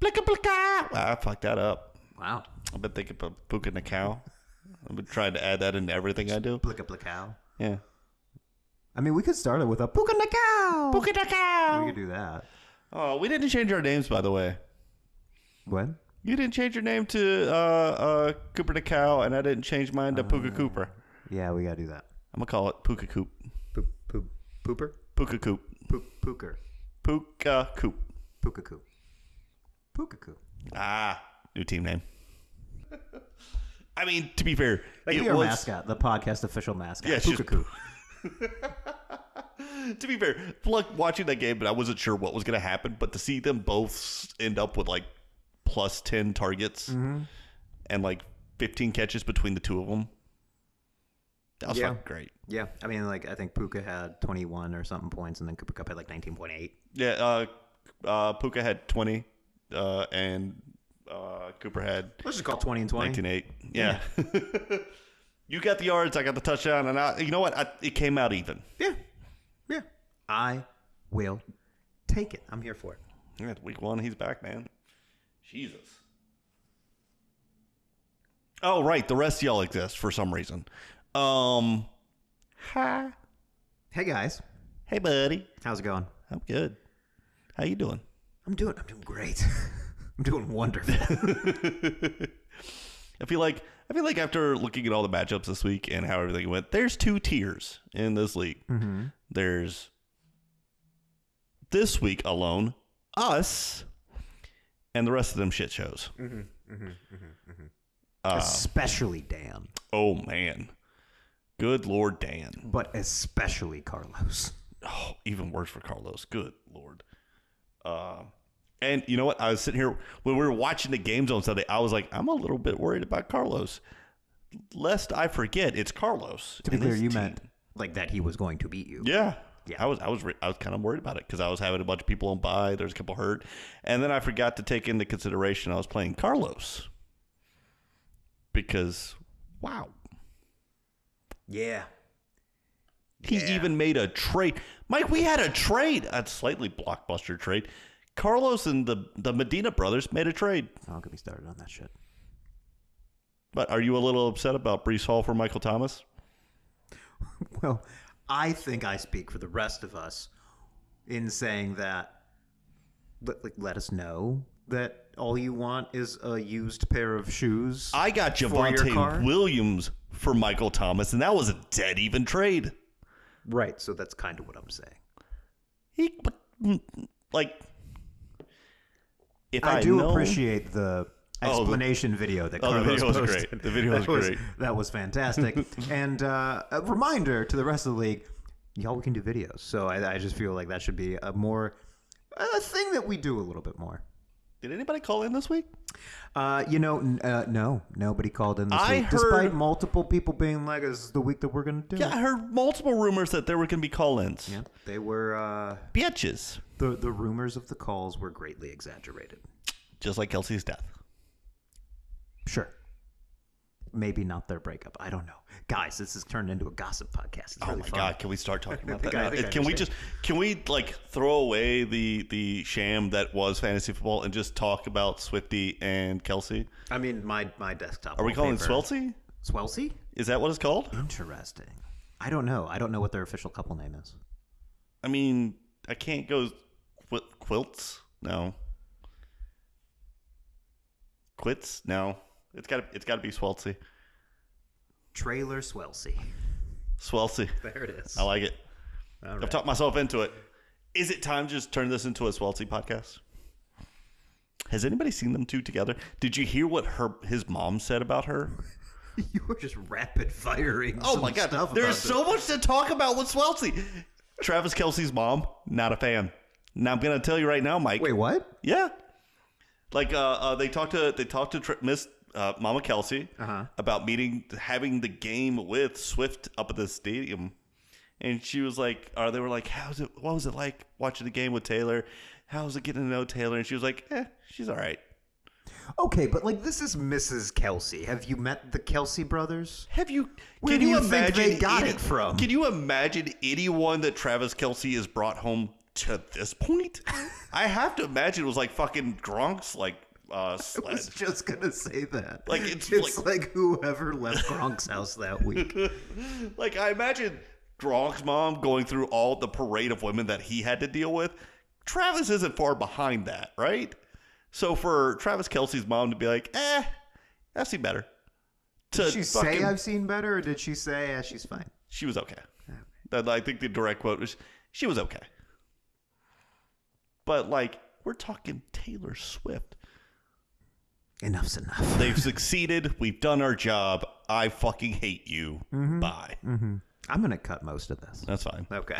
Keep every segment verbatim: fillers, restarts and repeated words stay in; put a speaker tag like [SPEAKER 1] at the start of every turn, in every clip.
[SPEAKER 1] Blika blika. I fucked that up.
[SPEAKER 2] Wow.
[SPEAKER 1] I've been thinking about Puka Nakao. I've been trying to add that into everything I do.
[SPEAKER 2] Blika blika.
[SPEAKER 1] Yeah.
[SPEAKER 2] I mean, we could start it with a Puka Nakao.
[SPEAKER 1] Puka Nakao.
[SPEAKER 2] We could do that.
[SPEAKER 1] Oh, we didn't change our names, by the way.
[SPEAKER 2] What?
[SPEAKER 1] You didn't change your name to uh, uh, Cooper Nakao, and I didn't change mine to uh, Puka Cooper.
[SPEAKER 2] Yeah, we gotta do that.
[SPEAKER 1] I'm gonna call it Puka Coop.
[SPEAKER 2] Poop, poop, pooper?
[SPEAKER 1] Puka Coop.
[SPEAKER 2] Poop, pooker.
[SPEAKER 1] Puka Coop.
[SPEAKER 2] Puka Coop. Puka Coop.
[SPEAKER 1] Ah, new team name. I mean, to be fair,
[SPEAKER 2] like
[SPEAKER 1] it
[SPEAKER 2] our
[SPEAKER 1] was
[SPEAKER 2] mascot, the podcast official mascot.
[SPEAKER 1] Yeah,
[SPEAKER 2] Puka Coop.
[SPEAKER 1] To be fair, like watching that game, but I wasn't sure what was going to happen. But to see them both end up with like plus ten targets mm-hmm. and like fifteen catches between the two of them, that was
[SPEAKER 2] yeah.
[SPEAKER 1] fucking great.
[SPEAKER 2] Yeah, I mean, like I think Puka had twenty-one or something points, and then Cooper Kupp had like nineteen point eight.
[SPEAKER 1] Yeah, uh, uh, Puka had twenty, uh, and uh, Cooper had
[SPEAKER 2] let's just call twenty and twenty.
[SPEAKER 1] nineteen eight. Yeah. yeah. You got the yards, I got the touchdown, and I, you know what? I, it came out even.
[SPEAKER 2] Yeah. Yeah. I will take it. I'm here for it.
[SPEAKER 1] Yeah, week one, he's back, man. Jesus. Oh, right. The rest of y'all exist for some reason. Um, hi.
[SPEAKER 2] Hey, guys.
[SPEAKER 1] Hey, buddy.
[SPEAKER 2] How's it going?
[SPEAKER 1] I'm good. How you doing?
[SPEAKER 2] I'm doing, I'm doing great. I'm doing wonderful.
[SPEAKER 1] I feel like I feel like after looking at all the matchups this week and how everything went, there's two tiers in this league.
[SPEAKER 2] Mm-hmm.
[SPEAKER 1] There's this week alone, us, and the rest of them shit shows.
[SPEAKER 2] Mm-hmm. Mm-hmm. Mm-hmm. Mm-hmm.
[SPEAKER 1] Uh,
[SPEAKER 2] especially Dan.
[SPEAKER 1] Oh man, good Lord, Dan.
[SPEAKER 2] But especially Carlos.
[SPEAKER 1] Oh, even worse for Carlos. Good Lord. Uh, And you know what? I was sitting here when we were watching the games on Sunday. I was like, I'm a little bit worried about Carlos. Lest I forget, it's Carlos.
[SPEAKER 2] To be clear, you team. meant like that he was going to beat you.
[SPEAKER 1] Yeah, yeah. I was, I was, I was kind of worried about it because I was having a bunch of people on bye. There's a couple hurt, and then I forgot to take into consideration I was playing Carlos because, wow.
[SPEAKER 2] Yeah.
[SPEAKER 1] He
[SPEAKER 2] yeah.
[SPEAKER 1] even made a trade, Mike. We had a trade, a slightly blockbuster trade. Carlos and the, the Medina brothers made a trade.
[SPEAKER 2] I'll get me started on that shit.
[SPEAKER 1] But are you a little upset about Breece Hall for Michael Thomas?
[SPEAKER 2] Well, I think I speak for the rest of us in saying that, let, like, let us know that all you want is a used pair of shoes.
[SPEAKER 1] I got Javonte Williams for Michael Thomas, and that was a dead even trade.
[SPEAKER 2] Right, so that's kind of what I'm saying.
[SPEAKER 1] He, like... If I,
[SPEAKER 2] I do
[SPEAKER 1] know,
[SPEAKER 2] appreciate the explanation
[SPEAKER 1] oh, the,
[SPEAKER 2] video that
[SPEAKER 1] oh,
[SPEAKER 2] Carlos
[SPEAKER 1] the video was
[SPEAKER 2] posted.
[SPEAKER 1] great. The video was,
[SPEAKER 2] that was
[SPEAKER 1] great.
[SPEAKER 2] That was fantastic. And uh, a reminder to the rest of the league, y'all, we can do videos. So I, I just feel like that should be a more a thing that we do a little bit more.
[SPEAKER 1] Did anybody call in this week?
[SPEAKER 2] Uh, you know, uh, no, nobody called in this
[SPEAKER 1] I
[SPEAKER 2] week.
[SPEAKER 1] Heard,
[SPEAKER 2] despite multiple people being like, "This is the week that we're going to do."
[SPEAKER 1] Yeah, I heard multiple rumors that there were going to be call-ins.
[SPEAKER 2] Yeah, they were uh,
[SPEAKER 1] bitches.
[SPEAKER 2] The the rumors of the calls were greatly exaggerated.
[SPEAKER 1] Just like Kelsey's death.
[SPEAKER 2] Sure. Maybe not their breakup. I don't know. Guys, this has turned into a gossip podcast. It's
[SPEAKER 1] oh
[SPEAKER 2] really
[SPEAKER 1] my
[SPEAKER 2] fun.
[SPEAKER 1] God. Can we start talking about that?
[SPEAKER 2] I, I
[SPEAKER 1] can we just, can we like throw away the, the sham that was fantasy football and just talk about Swifty and Kelsey?
[SPEAKER 2] I mean, my, my desktop.
[SPEAKER 1] Are we calling Swelsey?
[SPEAKER 2] Swelsey?
[SPEAKER 1] Is that what it's called?
[SPEAKER 2] Interesting. I don't know. I don't know what their official couple name is.
[SPEAKER 1] I mean, I can't go qu- quilts. No. Quits? No. It's got it's got to be Swelsey.
[SPEAKER 2] Trailer Swelsey.
[SPEAKER 1] Swelsey.
[SPEAKER 2] There it is.
[SPEAKER 1] I like it.
[SPEAKER 2] All right.
[SPEAKER 1] I've talked myself into it. Is it time to just turn this into a Swelsey podcast? Has anybody seen them two together? Did you hear what her his mom said about her?
[SPEAKER 2] You were just rapid firing.
[SPEAKER 1] Oh my God. There's so much to talk about with Swelsey. Travis Kelce's mom, not a fan. Now I'm going to tell you right now, Mike.
[SPEAKER 2] Wait, what?
[SPEAKER 1] Yeah. Like uh, uh, they talked to they talked to Tri- Miss uh, Mama Kelsey
[SPEAKER 2] uh-huh.
[SPEAKER 1] about meeting having the game with Swift up at the stadium, and she was like, or they were like, how's it? What was it like watching the game with Taylor? How's it getting to know Taylor? And she was like, eh, she's all right.
[SPEAKER 2] Okay, but like this is Missus Kelsey. Have you met the Kelsey brothers?
[SPEAKER 1] Have you?
[SPEAKER 2] Where
[SPEAKER 1] can
[SPEAKER 2] do
[SPEAKER 1] you,
[SPEAKER 2] you
[SPEAKER 1] imagine
[SPEAKER 2] think they got
[SPEAKER 1] any,
[SPEAKER 2] it from?
[SPEAKER 1] Can you imagine anyone that Travis Kelce has brought home to this point, I have to imagine it was like fucking Gronk's like uh,
[SPEAKER 2] I
[SPEAKER 1] sled.
[SPEAKER 2] was just gonna say that.
[SPEAKER 1] Like, it's
[SPEAKER 2] it's
[SPEAKER 1] like-
[SPEAKER 2] like, whoever left Gronk's house that week.
[SPEAKER 1] Like, I imagine Gronk's mom going through all the parade of women that he had to deal with. Travis isn't far behind that, right? So for Travis Kelce's mom to be like, eh, I've seen better. To
[SPEAKER 2] Did she
[SPEAKER 1] fucking-
[SPEAKER 2] say I've seen better, or did she say yeah, she's fine?
[SPEAKER 1] She was okay. That I think the direct quote was, she was okay. But, like, we're talking Taylor Swift.
[SPEAKER 2] Enough's enough.
[SPEAKER 1] They've succeeded. We've done our job. I fucking hate you.
[SPEAKER 2] Mm-hmm.
[SPEAKER 1] Bye.
[SPEAKER 2] Mm-hmm. I'm gonna cut most of this.
[SPEAKER 1] That's fine.
[SPEAKER 2] Okay.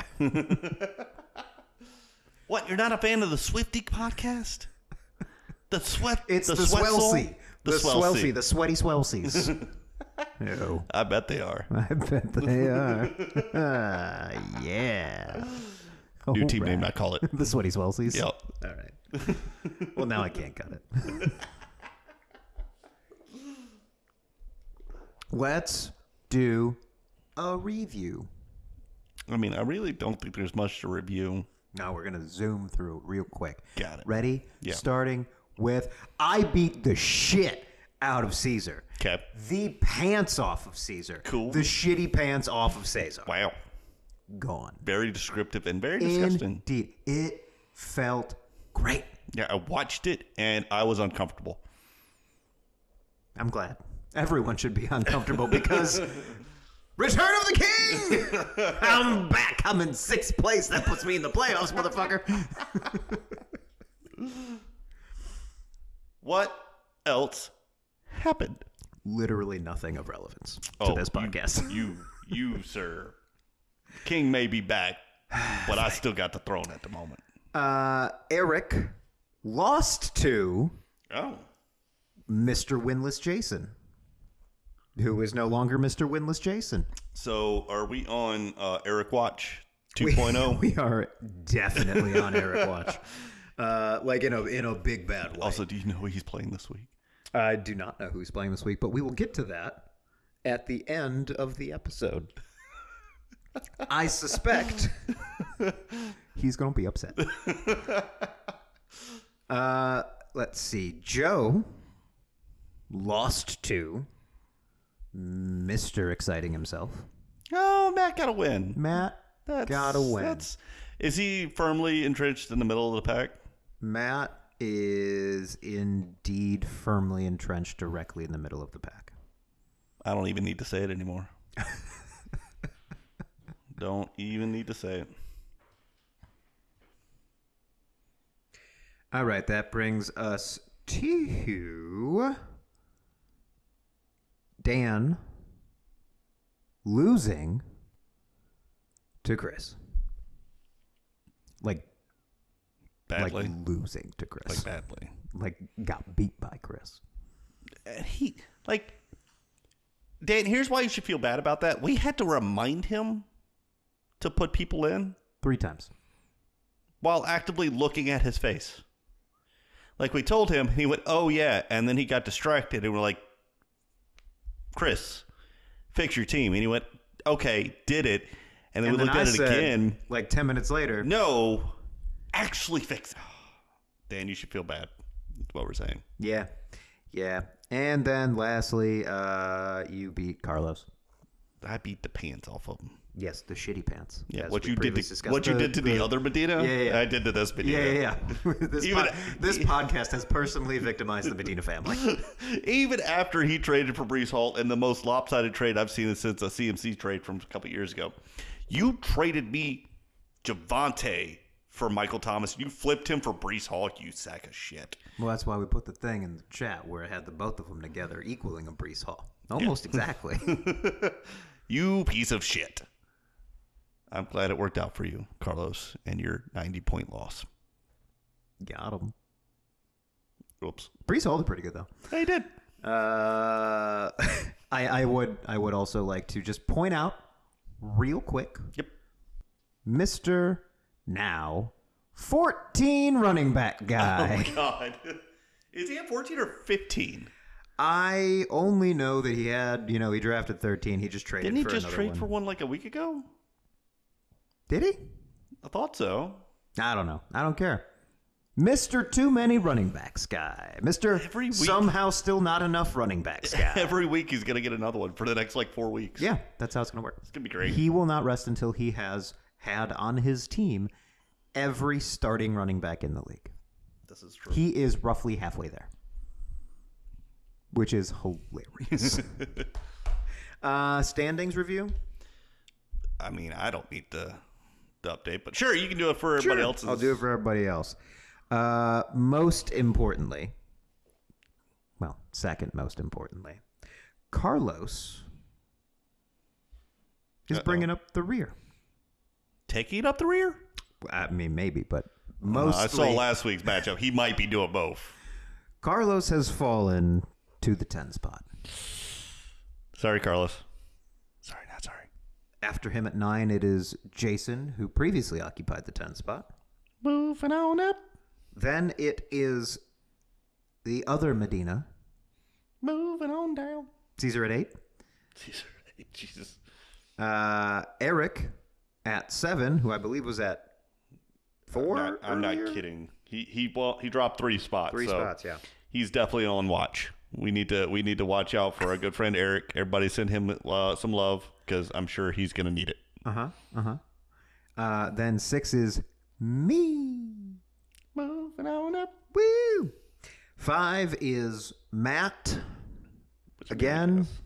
[SPEAKER 1] What? You're not a fan of the Swifty podcast? The sweat.
[SPEAKER 2] It's the,
[SPEAKER 1] sweat soul?
[SPEAKER 2] Swelsey. The,
[SPEAKER 1] The
[SPEAKER 2] Swelsey.
[SPEAKER 1] Swelsey.
[SPEAKER 2] The sweaty Swelsies. No.
[SPEAKER 1] I bet they are.
[SPEAKER 2] I bet they are. Uh, yeah.
[SPEAKER 1] New
[SPEAKER 2] All
[SPEAKER 1] team
[SPEAKER 2] right.
[SPEAKER 1] name, I call it.
[SPEAKER 2] The sweaty Swelsies?
[SPEAKER 1] Yep.
[SPEAKER 2] All right. Well, now I can't cut it. Let's do a review.
[SPEAKER 1] I mean, I really don't think there's much to review.
[SPEAKER 2] Now we're going to zoom through real quick.
[SPEAKER 1] Got it.
[SPEAKER 2] Ready?
[SPEAKER 1] Yeah.
[SPEAKER 2] Starting with I beat the shit out of Caesar.
[SPEAKER 1] Okay.
[SPEAKER 2] The pants off of Caesar.
[SPEAKER 1] Cool.
[SPEAKER 2] The shitty pants off of Caesar.
[SPEAKER 1] Wow.
[SPEAKER 2] Gone.
[SPEAKER 1] Very descriptive and very disgusting.
[SPEAKER 2] Indeed. It felt great.
[SPEAKER 1] Yeah, I watched it and I was uncomfortable.
[SPEAKER 2] I'm glad. Everyone should be uncomfortable because Return of the King! I'm back. I'm in sixth place. That puts me in the playoffs, motherfucker.
[SPEAKER 1] What else happened?
[SPEAKER 2] Literally nothing of relevance to
[SPEAKER 1] Oh,
[SPEAKER 2] this
[SPEAKER 1] you-
[SPEAKER 2] podcast.
[SPEAKER 1] You, you, sir. King may be back, but I still got the throne at the moment.
[SPEAKER 2] Uh, Eric lost to
[SPEAKER 1] Oh.
[SPEAKER 2] Mister Winless Jason, who is no longer Mister Winless Jason.
[SPEAKER 1] So are we on uh, Eric Watch
[SPEAKER 2] We-
[SPEAKER 1] 2.0?
[SPEAKER 2] We are definitely on Eric Watch. Uh, like in a in a big bad way.
[SPEAKER 1] Also, do you know who he's playing this week?
[SPEAKER 2] I do not know who's playing this week, but we will get to that at the end of the episode. I suspect he's going to be upset. Uh, let's see. Joe lost to Mister Exciting himself.
[SPEAKER 1] Oh, Matt got a win.
[SPEAKER 2] Matt
[SPEAKER 1] That's,
[SPEAKER 2] got a win.
[SPEAKER 1] That's, is he firmly entrenched in the middle of the pack?
[SPEAKER 2] Matt is indeed firmly entrenched directly in the middle of the pack.
[SPEAKER 1] I don't even need to say it anymore. Don't even need to say it.
[SPEAKER 2] All right, that brings us to Dan losing to Chris. Like,
[SPEAKER 1] Badly.
[SPEAKER 2] like losing to Chris.
[SPEAKER 1] Like badly.
[SPEAKER 2] Like got beat by Chris.
[SPEAKER 1] And he, like, Dan, here's why you should feel bad about that. We had to remind him to put people in
[SPEAKER 2] Three times.
[SPEAKER 1] while actively looking at his face. Like, we told him, and he went, oh, yeah. And then he got distracted, and we're like, Chris, fix your team. And he went, okay, did it. And then
[SPEAKER 2] And
[SPEAKER 1] we
[SPEAKER 2] then
[SPEAKER 1] looked
[SPEAKER 2] I
[SPEAKER 1] at it
[SPEAKER 2] said,
[SPEAKER 1] again.
[SPEAKER 2] like ten minutes later,
[SPEAKER 1] No, actually fix it. Dan, you should feel bad. That's what we're saying.
[SPEAKER 2] yeah, yeah. And then lastly, uh, you beat Carlos.
[SPEAKER 1] I beat the pants off of him.
[SPEAKER 2] Yes, the shitty pants.
[SPEAKER 1] Yeah,
[SPEAKER 2] as
[SPEAKER 1] what
[SPEAKER 2] we
[SPEAKER 1] you did
[SPEAKER 2] previously
[SPEAKER 1] to
[SPEAKER 2] discussed.
[SPEAKER 1] what you
[SPEAKER 2] The-
[SPEAKER 1] did to the,
[SPEAKER 2] the-
[SPEAKER 1] other Medina,
[SPEAKER 2] Yeah, yeah, yeah.
[SPEAKER 1] I did to this Medina.
[SPEAKER 2] Yeah, yeah, yeah. this,
[SPEAKER 1] Even-
[SPEAKER 2] pod- this podcast has personally victimized the Medina family.
[SPEAKER 1] Even after he traded for Brees Hall in the most lopsided trade I've seen since a C M C trade from a couple years ago, you traded me Javante for Michael Thomas. You flipped him for Brees Hall, you sack of shit.
[SPEAKER 2] Well, that's why we put the thing in the chat where it had the both of them together equaling a Brees Hall. Almost exactly.
[SPEAKER 1] You piece of shit. I'm glad it worked out for you, Carlos, and your ninety-point loss.
[SPEAKER 2] Got him.
[SPEAKER 1] Oops.
[SPEAKER 2] Brees Hall did pretty good though.
[SPEAKER 1] He did.
[SPEAKER 2] Uh, I, I would I would also like to just point out real quick,
[SPEAKER 1] Yep.
[SPEAKER 2] Mister Now fourteen running back
[SPEAKER 1] Oh,
[SPEAKER 2] guy.
[SPEAKER 1] my God. Is he at fourteen or fifteen?
[SPEAKER 2] I only know that he had, you know, he drafted thirteen. He just traded
[SPEAKER 1] Didn't he
[SPEAKER 2] for
[SPEAKER 1] just
[SPEAKER 2] another
[SPEAKER 1] trade
[SPEAKER 2] one.
[SPEAKER 1] for one like a week ago?
[SPEAKER 2] Did he?
[SPEAKER 1] I thought so.
[SPEAKER 2] I don't know. I don't care. Mister Too Many Running Backs guy. Mister
[SPEAKER 1] Every week-
[SPEAKER 2] Somehow Still Not Enough Running Backs guy.
[SPEAKER 1] Every week he's going to get another one for the next like four weeks.
[SPEAKER 2] Yeah, that's how it's going to work.
[SPEAKER 1] It's going to be great.
[SPEAKER 2] He will not rest until he has had on his team every starting running back in the league.
[SPEAKER 1] This is true.
[SPEAKER 2] He is roughly halfway there, which is hilarious. uh, standings review?
[SPEAKER 1] I mean, I don't need the, the update, but sure, you can do it for everybody
[SPEAKER 2] Sure,
[SPEAKER 1] else.
[SPEAKER 2] I'll do it for everybody else. Uh, most importantly, well, second most importantly, Carlos is
[SPEAKER 1] Uh-oh.
[SPEAKER 2] bringing up the rear.
[SPEAKER 1] Taking it up the rear?
[SPEAKER 2] I mean, maybe, but
[SPEAKER 1] Uh,
[SPEAKER 2] mostly.
[SPEAKER 1] I saw last week's matchup. He might be doing both.
[SPEAKER 2] Carlos has fallen to the ten spot.
[SPEAKER 1] Sorry, Carlos. Sorry, not sorry.
[SPEAKER 2] After him at nine, it is Jason, who previously occupied the ten spot.
[SPEAKER 1] Moving on up.
[SPEAKER 2] Then it is the other Medina,
[SPEAKER 1] Moving on down.
[SPEAKER 2] Caesar at eight.
[SPEAKER 1] Caesar, Jesus.
[SPEAKER 2] Uh, Eric at seven, who I believe was at four.
[SPEAKER 1] I'm not, I'm not
[SPEAKER 2] earlier?
[SPEAKER 1] kidding. He he well he dropped three spots.
[SPEAKER 2] Three
[SPEAKER 1] so
[SPEAKER 2] spots, yeah.
[SPEAKER 1] He's definitely on watch. We need to we need to watch out for our good friend Eric. Everybody send him uh, some love because I'm sure he's gonna need it.
[SPEAKER 2] Uh-huh, uh-huh. Uh Then six is me.
[SPEAKER 1] Moving on up.
[SPEAKER 2] Woo! Five is Matt.
[SPEAKER 1] Which would be
[SPEAKER 2] Again.
[SPEAKER 1] nice.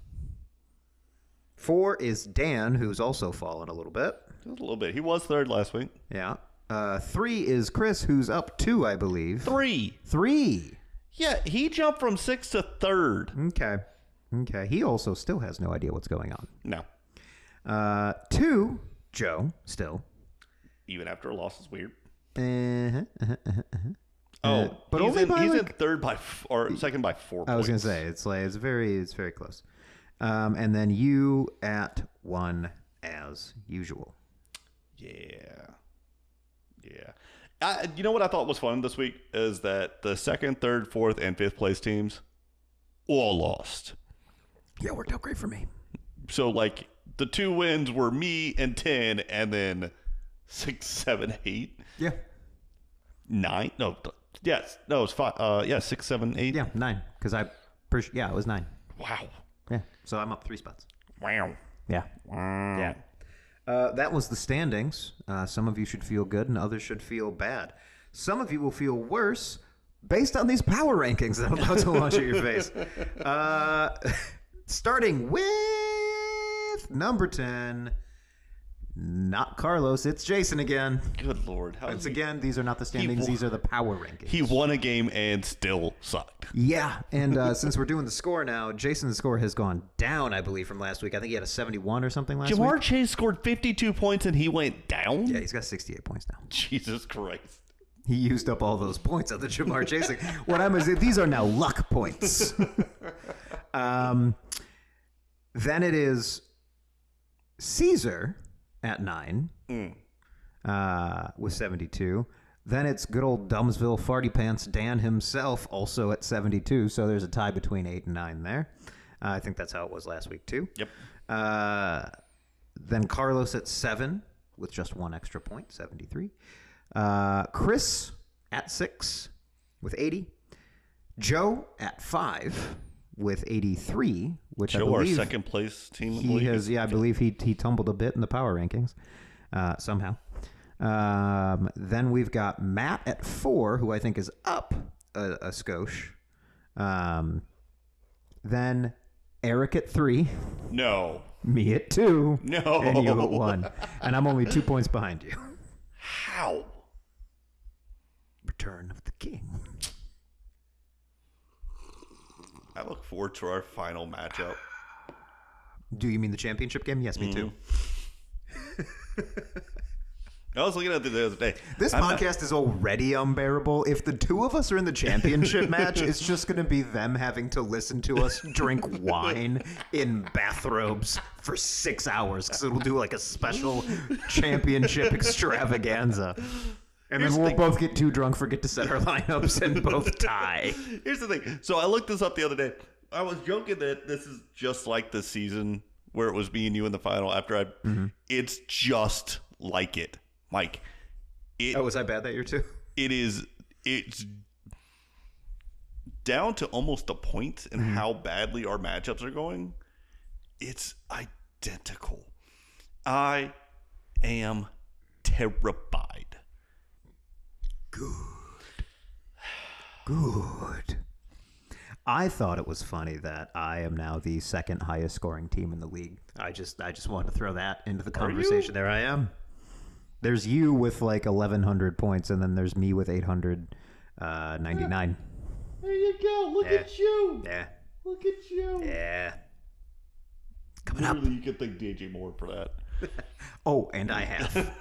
[SPEAKER 2] Four is Dan, who's also fallen a little bit.
[SPEAKER 1] Just a little bit. He was third last week.
[SPEAKER 2] Yeah. Uh, three is Chris, who's up two, I believe.
[SPEAKER 1] Three.
[SPEAKER 2] Three.
[SPEAKER 1] Yeah, he jumped from sixth to third.
[SPEAKER 2] Okay. Okay. He also still has no idea what's going on.
[SPEAKER 1] No.
[SPEAKER 2] Uh, two, Joe, still.
[SPEAKER 1] Even after a loss is weird.
[SPEAKER 2] Uh-huh, uh-huh, uh-huh, uh-huh.
[SPEAKER 1] Oh,
[SPEAKER 2] Uh, but
[SPEAKER 1] he's,
[SPEAKER 2] only
[SPEAKER 1] in,
[SPEAKER 2] by
[SPEAKER 1] he's in
[SPEAKER 2] like-
[SPEAKER 1] third by f- or second by four.
[SPEAKER 2] I was gonna
[SPEAKER 1] points.
[SPEAKER 2] say it's like it's very it's very close. Um, and then you at one as usual.
[SPEAKER 1] Yeah. Yeah. I, you know what I thought was fun this week is that the second, third, fourth, and fifth place teams all lost.
[SPEAKER 2] Yeah, worked out great for me.
[SPEAKER 1] So, like, the two wins were me and ten, and then six, seven, eight,
[SPEAKER 2] Yeah.
[SPEAKER 1] nine. No, th- yes. No, it's five. Uh, yeah, six, seven, eight.
[SPEAKER 2] Yeah, nine. Because I, pers- yeah, it was nine.
[SPEAKER 1] Wow.
[SPEAKER 2] Yeah. So I'm up three spots.
[SPEAKER 1] Wow.
[SPEAKER 2] Yeah.
[SPEAKER 1] Wow.
[SPEAKER 2] Yeah. Uh, that was the standings. Uh, some of you should feel good and others should feel bad. Some of you will feel worse based on these power rankings that I'm about to launch at your face. Uh, starting with number ten, not Carlos, it's Jason again.
[SPEAKER 1] Good Lord. How
[SPEAKER 2] Once
[SPEAKER 1] does he,
[SPEAKER 2] again, these are not the standings,
[SPEAKER 1] won-
[SPEAKER 2] these are the power rankings.
[SPEAKER 1] he won a game and still sucked.
[SPEAKER 2] Yeah, and uh, since we're doing the score now, Jason's score has gone down, I believe, from last week. I think he had a seventy-one or something last
[SPEAKER 1] Jamar
[SPEAKER 2] week.
[SPEAKER 1] Chase scored fifty-two points and he went down?
[SPEAKER 2] Yeah, he's got sixty-eight points now.
[SPEAKER 1] Jesus Christ.
[SPEAKER 2] He used up all those points on the Jamar Chasing. What I'm saying, these are now luck points. um, then it is Caesar at nine
[SPEAKER 1] Mm.
[SPEAKER 2] uh, with seventy-two. Then it's good old Dumbsville Farty Pants Dan himself, also at seventy-two. So there's a tie between eight and nine there. Uh, I think that's how it was last week too.
[SPEAKER 1] Yep.
[SPEAKER 2] Uh, then Carlos at seven with just one extra point, seventy-three. Uh, Chris at six with eighty. Joe at five with eighty-three, which I
[SPEAKER 1] Joe, our
[SPEAKER 2] believe
[SPEAKER 1] second place team. in the
[SPEAKER 2] he
[SPEAKER 1] league.
[SPEAKER 2] has. Yeah, I believe he he tumbled a bit in the power rankings uh, somehow. Um, then we've got Matt at four, who I think is up a, a skosh. Um, then Eric at three.
[SPEAKER 1] No.
[SPEAKER 2] Me at two.
[SPEAKER 1] No.
[SPEAKER 2] And you at one. And I'm only two points behind you.
[SPEAKER 1] How?
[SPEAKER 2] Return of the King.
[SPEAKER 1] I look forward to our final matchup.
[SPEAKER 2] Do you mean the championship game? Yes, me too.
[SPEAKER 1] I was looking at it the other day.
[SPEAKER 2] This
[SPEAKER 1] I'm not-
[SPEAKER 2] podcast is already unbearable. If the two of us are in the championship match, it's just going to be them having to listen to us drink wine in bathrobes for six hours because it'll do like a special championship extravaganza. And
[SPEAKER 1] Here's
[SPEAKER 2] then
[SPEAKER 1] the
[SPEAKER 2] we'll
[SPEAKER 1] thing.
[SPEAKER 2] both get too drunk, forget to set our lineups, and both tie.
[SPEAKER 1] Here's the thing. So I looked this up the other day. I was joking that this is just like the season where it was me and you in the final after I.
[SPEAKER 2] Mm-hmm.
[SPEAKER 1] It's just like it. Mike, It,
[SPEAKER 2] Oh, was I bad that year too?
[SPEAKER 1] It is. It's down to almost the point in mm-hmm. how badly our matchups are going. It's identical. I am terrified.
[SPEAKER 2] Good. Good. I thought it was funny that I am now the second highest scoring team in the league. I just I just wanted to throw that into the conversation. There I am. There's you with like eleven hundred points, and then there's me with eight hundred ninety-nine.
[SPEAKER 1] Yeah. There you go. Look
[SPEAKER 2] yeah.
[SPEAKER 1] at you.
[SPEAKER 2] Yeah.
[SPEAKER 1] Look at you.
[SPEAKER 2] Yeah. Coming
[SPEAKER 1] Literally,
[SPEAKER 2] up.
[SPEAKER 1] You could thank D J Moore for that.
[SPEAKER 2] Oh, and I have.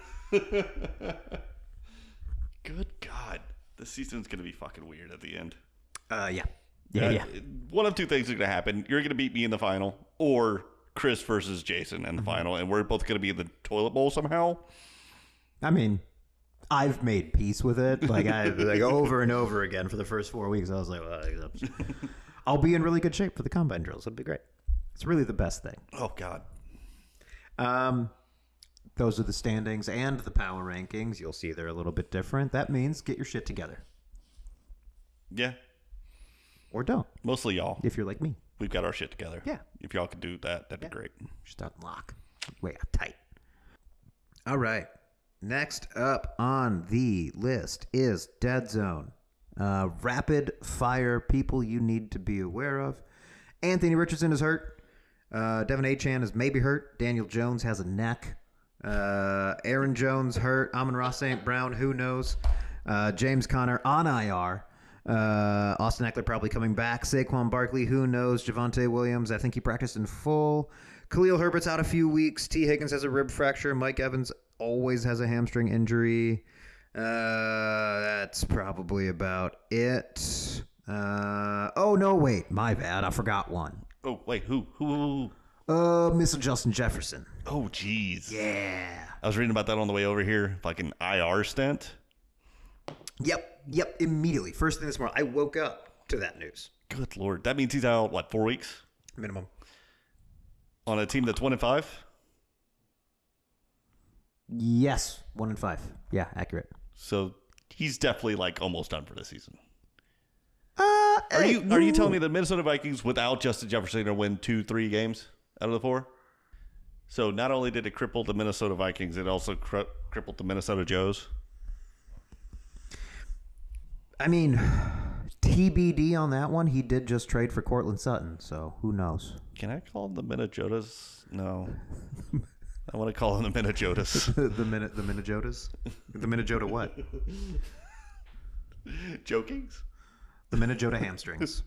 [SPEAKER 1] Good God. This season's going to be fucking weird at the end.
[SPEAKER 2] Uh, yeah. Yeah, uh, yeah.
[SPEAKER 1] One of two things are going to happen. You're going to beat me in the final, or Chris versus Jason in the mm-hmm. final, and we're both going to be in the toilet bowl somehow.
[SPEAKER 2] I mean, I've made peace with it. Like, I like over and over again for the first four weeks. I was like, well, I'll be in really good shape for the combine drills. It'll be great. It's really the best thing.
[SPEAKER 1] Oh, God.
[SPEAKER 2] Um, those are the standings and the power rankings. You'll see they're a little bit different. That means get your shit together.
[SPEAKER 1] Yeah.
[SPEAKER 2] Or don't.
[SPEAKER 1] Mostly y'all.
[SPEAKER 2] If you're like me.
[SPEAKER 1] We've got our shit together.
[SPEAKER 2] Yeah.
[SPEAKER 1] If y'all could do that, that'd
[SPEAKER 2] yeah.
[SPEAKER 1] be great.
[SPEAKER 2] Just unlock. Way up tight. All right. Next up on the list is Dead Zone. Uh, rapid fire people you need to be aware of. Anthony Richardson is hurt. Uh, Devin Achan is maybe hurt. Daniel Jones has a neck. Uh, Aaron Jones hurt. Amon-Ra Saint Brown, who knows? Uh, James Conner on I R. Uh, Austin Eckler probably coming back. Saquon Barkley, who knows? Javonte Williams, I think he practiced in full. Khalil Herbert's out a few weeks. T. Higgins has a rib fracture. Mike Evans always has a hamstring injury. Uh, that's probably about it. Uh, oh, no, wait. My bad. I forgot one.
[SPEAKER 1] Oh, wait. Who? Who? who,
[SPEAKER 2] who? Uh, Mister Justin Jefferson.
[SPEAKER 1] Oh, jeez.
[SPEAKER 2] Yeah.
[SPEAKER 1] I was reading about that on the way over here. Like an I R stint.
[SPEAKER 2] Yep. Yep. Immediately. First thing this morning, I woke up to that news.
[SPEAKER 1] Good Lord. That means he's out, what, four weeks?
[SPEAKER 2] Minimum.
[SPEAKER 1] On a team that's one and five?
[SPEAKER 2] Yes. One and five. Yeah, accurate.
[SPEAKER 1] So he's definitely like almost done for this season.
[SPEAKER 2] Uh,
[SPEAKER 1] are you are you telling me the Minnesota Vikings without Justin Jefferson are going to win two, three games out of the four? So not only did it cripple the Minnesota Vikings, it also cri- crippled the Minnesota Joes.
[SPEAKER 2] I mean, T B D on that one. He did just trade for Cortland Sutton, so who knows?
[SPEAKER 1] Can I call them the Minnejotas? No. I want to call them the Minnejotas.
[SPEAKER 2] the minute the Minnejotas? The Minnesota what?
[SPEAKER 1] Jokings?
[SPEAKER 2] The Minnesota hamstrings.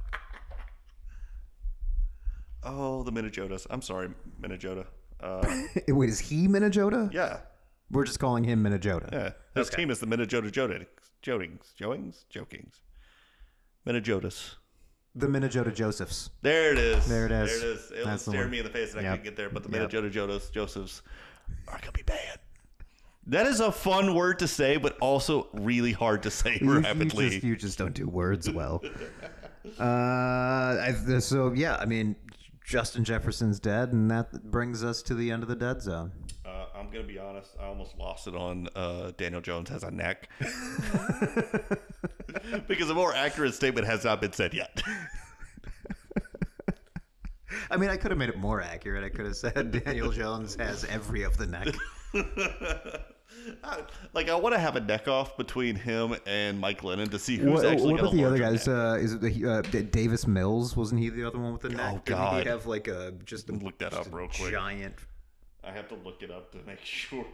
[SPEAKER 1] Oh, the Minnejotas. I'm sorry, Minnesota. Uh,
[SPEAKER 2] Wait, is he Minnesota?
[SPEAKER 1] Yeah.
[SPEAKER 2] We're just calling him Minnesota.
[SPEAKER 1] Yeah. His
[SPEAKER 2] okay.
[SPEAKER 1] team is the Minnesota Jotings. Jotings. Jotings? Jokings. Minnejotas.
[SPEAKER 2] The Minnesota Josephs.
[SPEAKER 1] There it is.
[SPEAKER 2] There it is.
[SPEAKER 1] There it is. It was staring me in the face and
[SPEAKER 2] yep.
[SPEAKER 1] I couldn't get there, but the
[SPEAKER 2] yep.
[SPEAKER 1] Minnesota Jonas, Josephs are going to be bad. That is a fun word to say, but also really hard to say
[SPEAKER 2] you,
[SPEAKER 1] rapidly.
[SPEAKER 2] You just, you just don't do words well. uh, I, so, yeah, I mean, Justin Jefferson's dead, and that brings us to the end of the dead zone.
[SPEAKER 1] Uh, I'm going to be honest. I almost lost it on uh, Daniel Jones has a neck. Because a more accurate statement has not been said yet.
[SPEAKER 2] I mean, I could have made it more accurate. I could have said Daniel Jones has every of the neck.
[SPEAKER 1] Like, I want to have a neck off between him and Mike Lennon to see who's
[SPEAKER 2] what,
[SPEAKER 1] actually
[SPEAKER 2] what
[SPEAKER 1] got
[SPEAKER 2] about the other
[SPEAKER 1] neck.
[SPEAKER 2] guys? Uh, is it the, uh, Davis Mills? Wasn't he the other one with the neck?
[SPEAKER 1] Oh, God.
[SPEAKER 2] Didn't he have like a just a,
[SPEAKER 1] look that
[SPEAKER 2] just
[SPEAKER 1] up real quick.
[SPEAKER 2] Giant.
[SPEAKER 1] I have to look it up to make sure.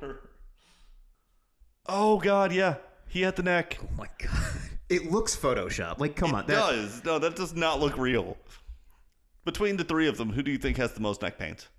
[SPEAKER 1] Oh, God, yeah. He had the neck.
[SPEAKER 2] Oh, my God. It looks Photoshopped. Like, come
[SPEAKER 1] it
[SPEAKER 2] on.
[SPEAKER 1] It
[SPEAKER 2] that...
[SPEAKER 1] does. No, that does not look real. Between the three of them, who do you think has the most neck pains?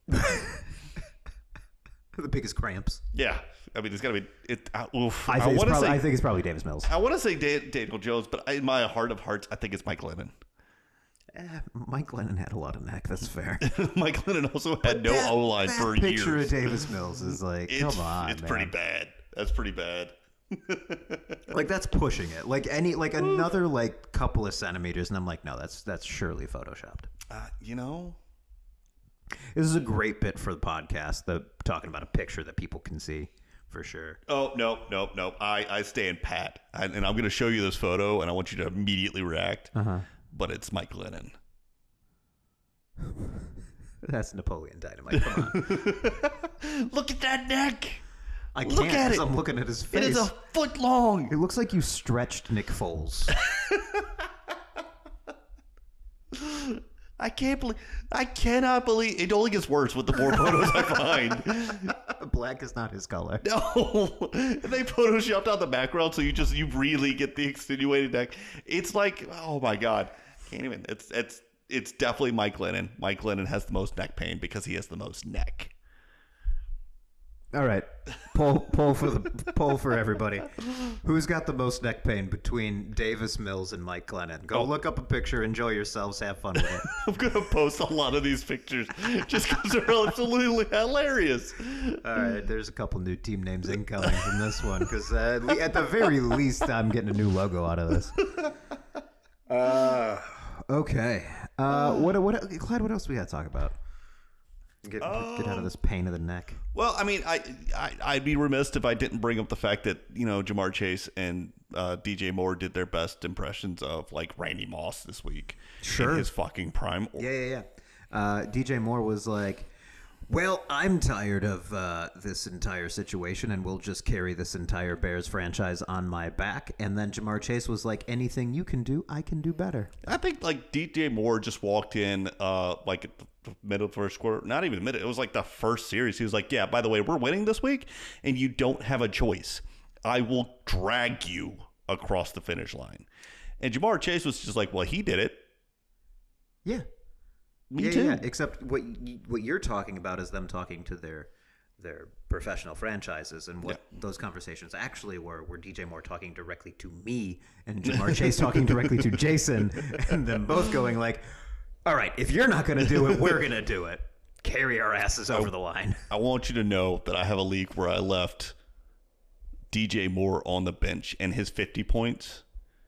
[SPEAKER 2] The biggest cramps.
[SPEAKER 1] Yeah. I mean, it's got to be... It, uh, oof.
[SPEAKER 2] I, think I, probably, say, I think it's probably Davis Mills.
[SPEAKER 1] I want to say Dan, Daniel Jones, but in my heart of hearts, I think it's Mike Lennon.
[SPEAKER 2] Eh, Mike Lennon had a lot of neck. That's fair.
[SPEAKER 1] Mike Lennon also had no
[SPEAKER 2] that,
[SPEAKER 1] O-line
[SPEAKER 2] that
[SPEAKER 1] for
[SPEAKER 2] picture
[SPEAKER 1] years.
[SPEAKER 2] Picture of Davis Mills is like,
[SPEAKER 1] it's,
[SPEAKER 2] come on,
[SPEAKER 1] It's
[SPEAKER 2] man.
[SPEAKER 1] pretty bad. That's pretty bad.
[SPEAKER 2] Like, that's pushing it. Like any, like another like couple of centimeters, and I'm like, no, that's that's surely photoshopped.
[SPEAKER 1] Uh, you know,
[SPEAKER 2] this is a great bit for the podcast. The talking about a picture that people can see for sure.
[SPEAKER 1] Oh, no, no, no. I, I stand pat. I, and I'm going to show you this photo, and I want you to immediately react.
[SPEAKER 2] Uh-huh.
[SPEAKER 1] But it's Mike Glennon.
[SPEAKER 2] That's Napoleon Dynamite. Come on.
[SPEAKER 1] Look at that neck.
[SPEAKER 2] I
[SPEAKER 1] Look
[SPEAKER 2] can't
[SPEAKER 1] at
[SPEAKER 2] 'cause
[SPEAKER 1] it.
[SPEAKER 2] I'm looking at his face.
[SPEAKER 1] It is a foot long.
[SPEAKER 2] It looks like you stretched Nick Foles.
[SPEAKER 1] I can't believe. I cannot believe. It only gets worse with the more photos I find.
[SPEAKER 2] Black is not his color.
[SPEAKER 1] No, they photoshopped out the background, so you just you really get the extenuated neck. It's like, oh my god, can't even. It's it's it's definitely Mike Glennon. Mike Glennon has the most neck pain because he has the most neck.
[SPEAKER 2] All right, poll poll for the poll for everybody. Who's got the most neck pain between Davis Mills and Mike Glennon? Go
[SPEAKER 1] Oh.
[SPEAKER 2] look up a picture, enjoy yourselves, have fun with it.
[SPEAKER 1] I'm gonna post a lot of these pictures just because they're absolutely hilarious.
[SPEAKER 2] All right, there's a couple new team names incoming from this one because uh, at le- at the very least, I'm getting a new logo out of this. Uh, okay. Uh, what what Clyde? What else we got to talk about? Get get out of this pain of the neck.
[SPEAKER 1] Well, I mean, I, I I'd be remiss if I didn't bring up the fact that you know Jamar Chase and uh, D J Moore did their best impressions of like Randy Moss this week.
[SPEAKER 2] Sure.
[SPEAKER 1] In his fucking prime.
[SPEAKER 2] Yeah, yeah, yeah. Uh, D J Moore was like, well, I'm tired of uh, this entire situation, and we'll just carry this entire Bears franchise on my back. And then Jamar Chase was like, anything you can do, I can do better.
[SPEAKER 1] I think like D J Moore just walked in uh like at the middle of the first quarter, not even mid. It was like the first series. He was like, "Yeah, by the way, we're winning this week, and you don't have a choice. I will drag you across the finish line." And Jamar Chase was just like, "Well, he did it.
[SPEAKER 2] Yeah.
[SPEAKER 1] Me
[SPEAKER 2] yeah,
[SPEAKER 1] too."
[SPEAKER 2] yeah. Except what you, what you're talking about is them talking to their their professional franchises, and what
[SPEAKER 1] Yeah.
[SPEAKER 2] those conversations actually were were D J Moore talking directly to me and Jamar Chase talking directly to Jason, and them both going like, all right, if you're not going to do it, we're going to do it. Carry our asses over the line.
[SPEAKER 1] I want you to know that I have a leak where I left D J Moore on the bench and his fifty points.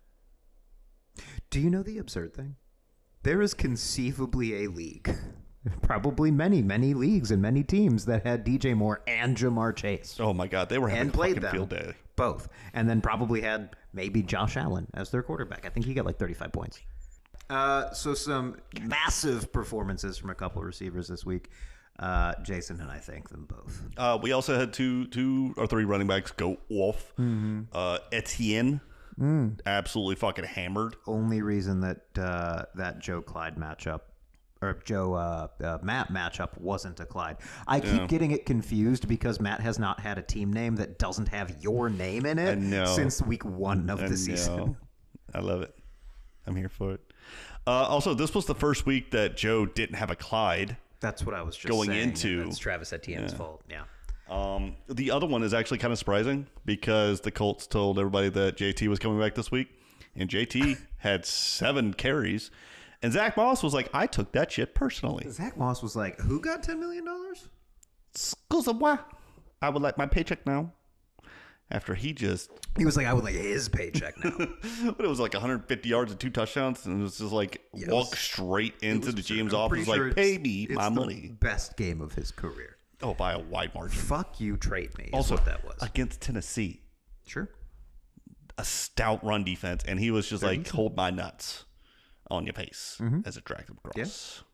[SPEAKER 2] Do you know the absurd thing? There is conceivably a league, probably many, many leagues and many teams that had D J Moore and Jamar Chase.
[SPEAKER 1] Oh my God, they were having
[SPEAKER 2] And
[SPEAKER 1] a
[SPEAKER 2] played
[SPEAKER 1] fucking
[SPEAKER 2] them.
[SPEAKER 1] field day.
[SPEAKER 2] Both. And then probably had maybe Josh Allen as their quarterback. I think he got like thirty-five points. Uh, so some massive performances from a couple of receivers this week. Uh, Jason and I thank them both.
[SPEAKER 1] Uh, we also had two, two or three running backs go off.
[SPEAKER 2] Mm-hmm.
[SPEAKER 1] Uh, Etienne,
[SPEAKER 2] Mm.
[SPEAKER 1] absolutely fucking hammered.
[SPEAKER 2] Only reason that uh, that Joe Clyde matchup or Joe uh, uh, Matt matchup wasn't a Clyde. I keep
[SPEAKER 1] Yeah.
[SPEAKER 2] getting it confused because Matt has not had a team name that doesn't have your name in it
[SPEAKER 1] I know.
[SPEAKER 2] since week one of
[SPEAKER 1] I
[SPEAKER 2] the season.
[SPEAKER 1] know. I love it. I'm here for it. Uh, also, this was the first week that Joe didn't have a Clyde.
[SPEAKER 2] That's what I was just
[SPEAKER 1] Going
[SPEAKER 2] saying.
[SPEAKER 1] into-
[SPEAKER 2] It's Travis Etienne's fault. Yeah.
[SPEAKER 1] Um, the other one is actually kind of surprising because the Colts told everybody that J T was coming back this week, and J T had seven carries, and Zach Moss was like, "I took that shit personally."
[SPEAKER 2] Zach Moss was like, "Who got ten million dollars?"
[SPEAKER 1] Excuse-moi. I would like my paycheck now. After he just,
[SPEAKER 2] He was like, "I would like his paycheck now."
[SPEAKER 1] but it was like one hundred fifty yards and two touchdowns, and it was just like
[SPEAKER 2] Yeah, it
[SPEAKER 1] walk
[SPEAKER 2] was-
[SPEAKER 1] straight into the G M's
[SPEAKER 2] I'm
[SPEAKER 1] office,
[SPEAKER 2] pretty
[SPEAKER 1] like,
[SPEAKER 2] sure
[SPEAKER 1] "Pay
[SPEAKER 2] it's-
[SPEAKER 1] me
[SPEAKER 2] it's
[SPEAKER 1] my
[SPEAKER 2] the
[SPEAKER 1] money."
[SPEAKER 2] Best game of his career.
[SPEAKER 1] Oh, by a wide margin.
[SPEAKER 2] Fuck you, trade me. Is
[SPEAKER 1] Also,
[SPEAKER 2] what that was.
[SPEAKER 1] against Tennessee,
[SPEAKER 2] Sure.
[SPEAKER 1] a stout run defense, and he was just
[SPEAKER 2] Very
[SPEAKER 1] like,
[SPEAKER 2] decent.
[SPEAKER 1] "Hold my nuts on your face"
[SPEAKER 2] Mhm.
[SPEAKER 1] as it dragged them across.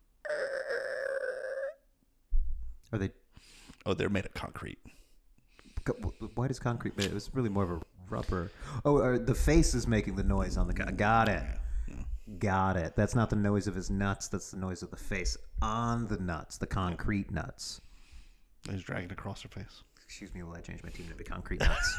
[SPEAKER 2] Are they?
[SPEAKER 1] Oh, they're made of concrete.
[SPEAKER 2] Why does concrete? It was really more of a rubber. Oh, uh, the face is making the noise on the. co- Got it. Got it. That's not the noise of his nuts. That's the noise of the face on the nuts, the concrete nuts.
[SPEAKER 1] He's dragging across her face.
[SPEAKER 2] Excuse me, will I change my team to be concrete nuts?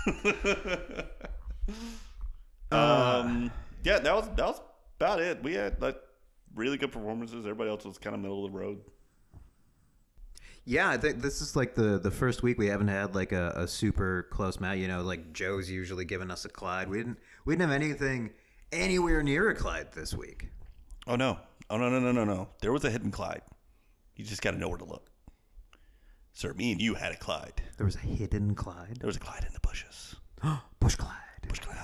[SPEAKER 1] Um, yeah, that was that was about it. We had like really good performances. Everybody else was kind of middle of the road.
[SPEAKER 2] Yeah, I think this is like the, the first week we haven't had like a, a super close match. You know, like Joe's usually giving us a Clyde. We didn't we didn't have anything anywhere near a Clyde this week.
[SPEAKER 1] Oh no! Oh no! No! No! No! No! There was a hidden Clyde. You just got to know where to look. Sir, me and you had a Clyde.
[SPEAKER 2] There was a hidden Clyde.
[SPEAKER 1] There was a Clyde in the bushes.
[SPEAKER 2] Bush Clyde.
[SPEAKER 1] Bush Clyde.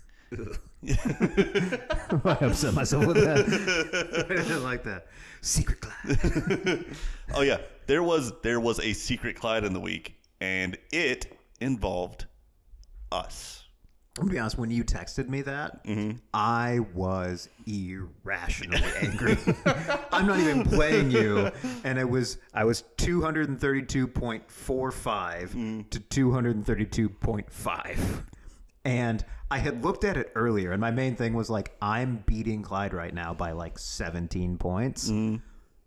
[SPEAKER 2] I upset myself with that. I didn't like that. Secret Clyde.
[SPEAKER 1] Oh yeah, there was there was a secret Clyde in the week, and it involved us.
[SPEAKER 2] I'm gonna be honest, when you texted me that,
[SPEAKER 1] Mm-hmm.
[SPEAKER 2] I was irrationally angry. I'm not even playing you. And it was, I was two thirty-two point four five
[SPEAKER 1] Mm.
[SPEAKER 2] to two thirty-two point five. And I had looked at it earlier, and my main thing was like, I'm beating Clyde right now by like seventeen points.
[SPEAKER 1] Mm.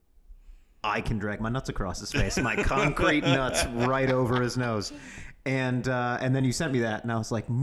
[SPEAKER 2] I can drag my nuts across his face, my concrete nuts right over his nose. And uh, and then you sent me that, and I was like,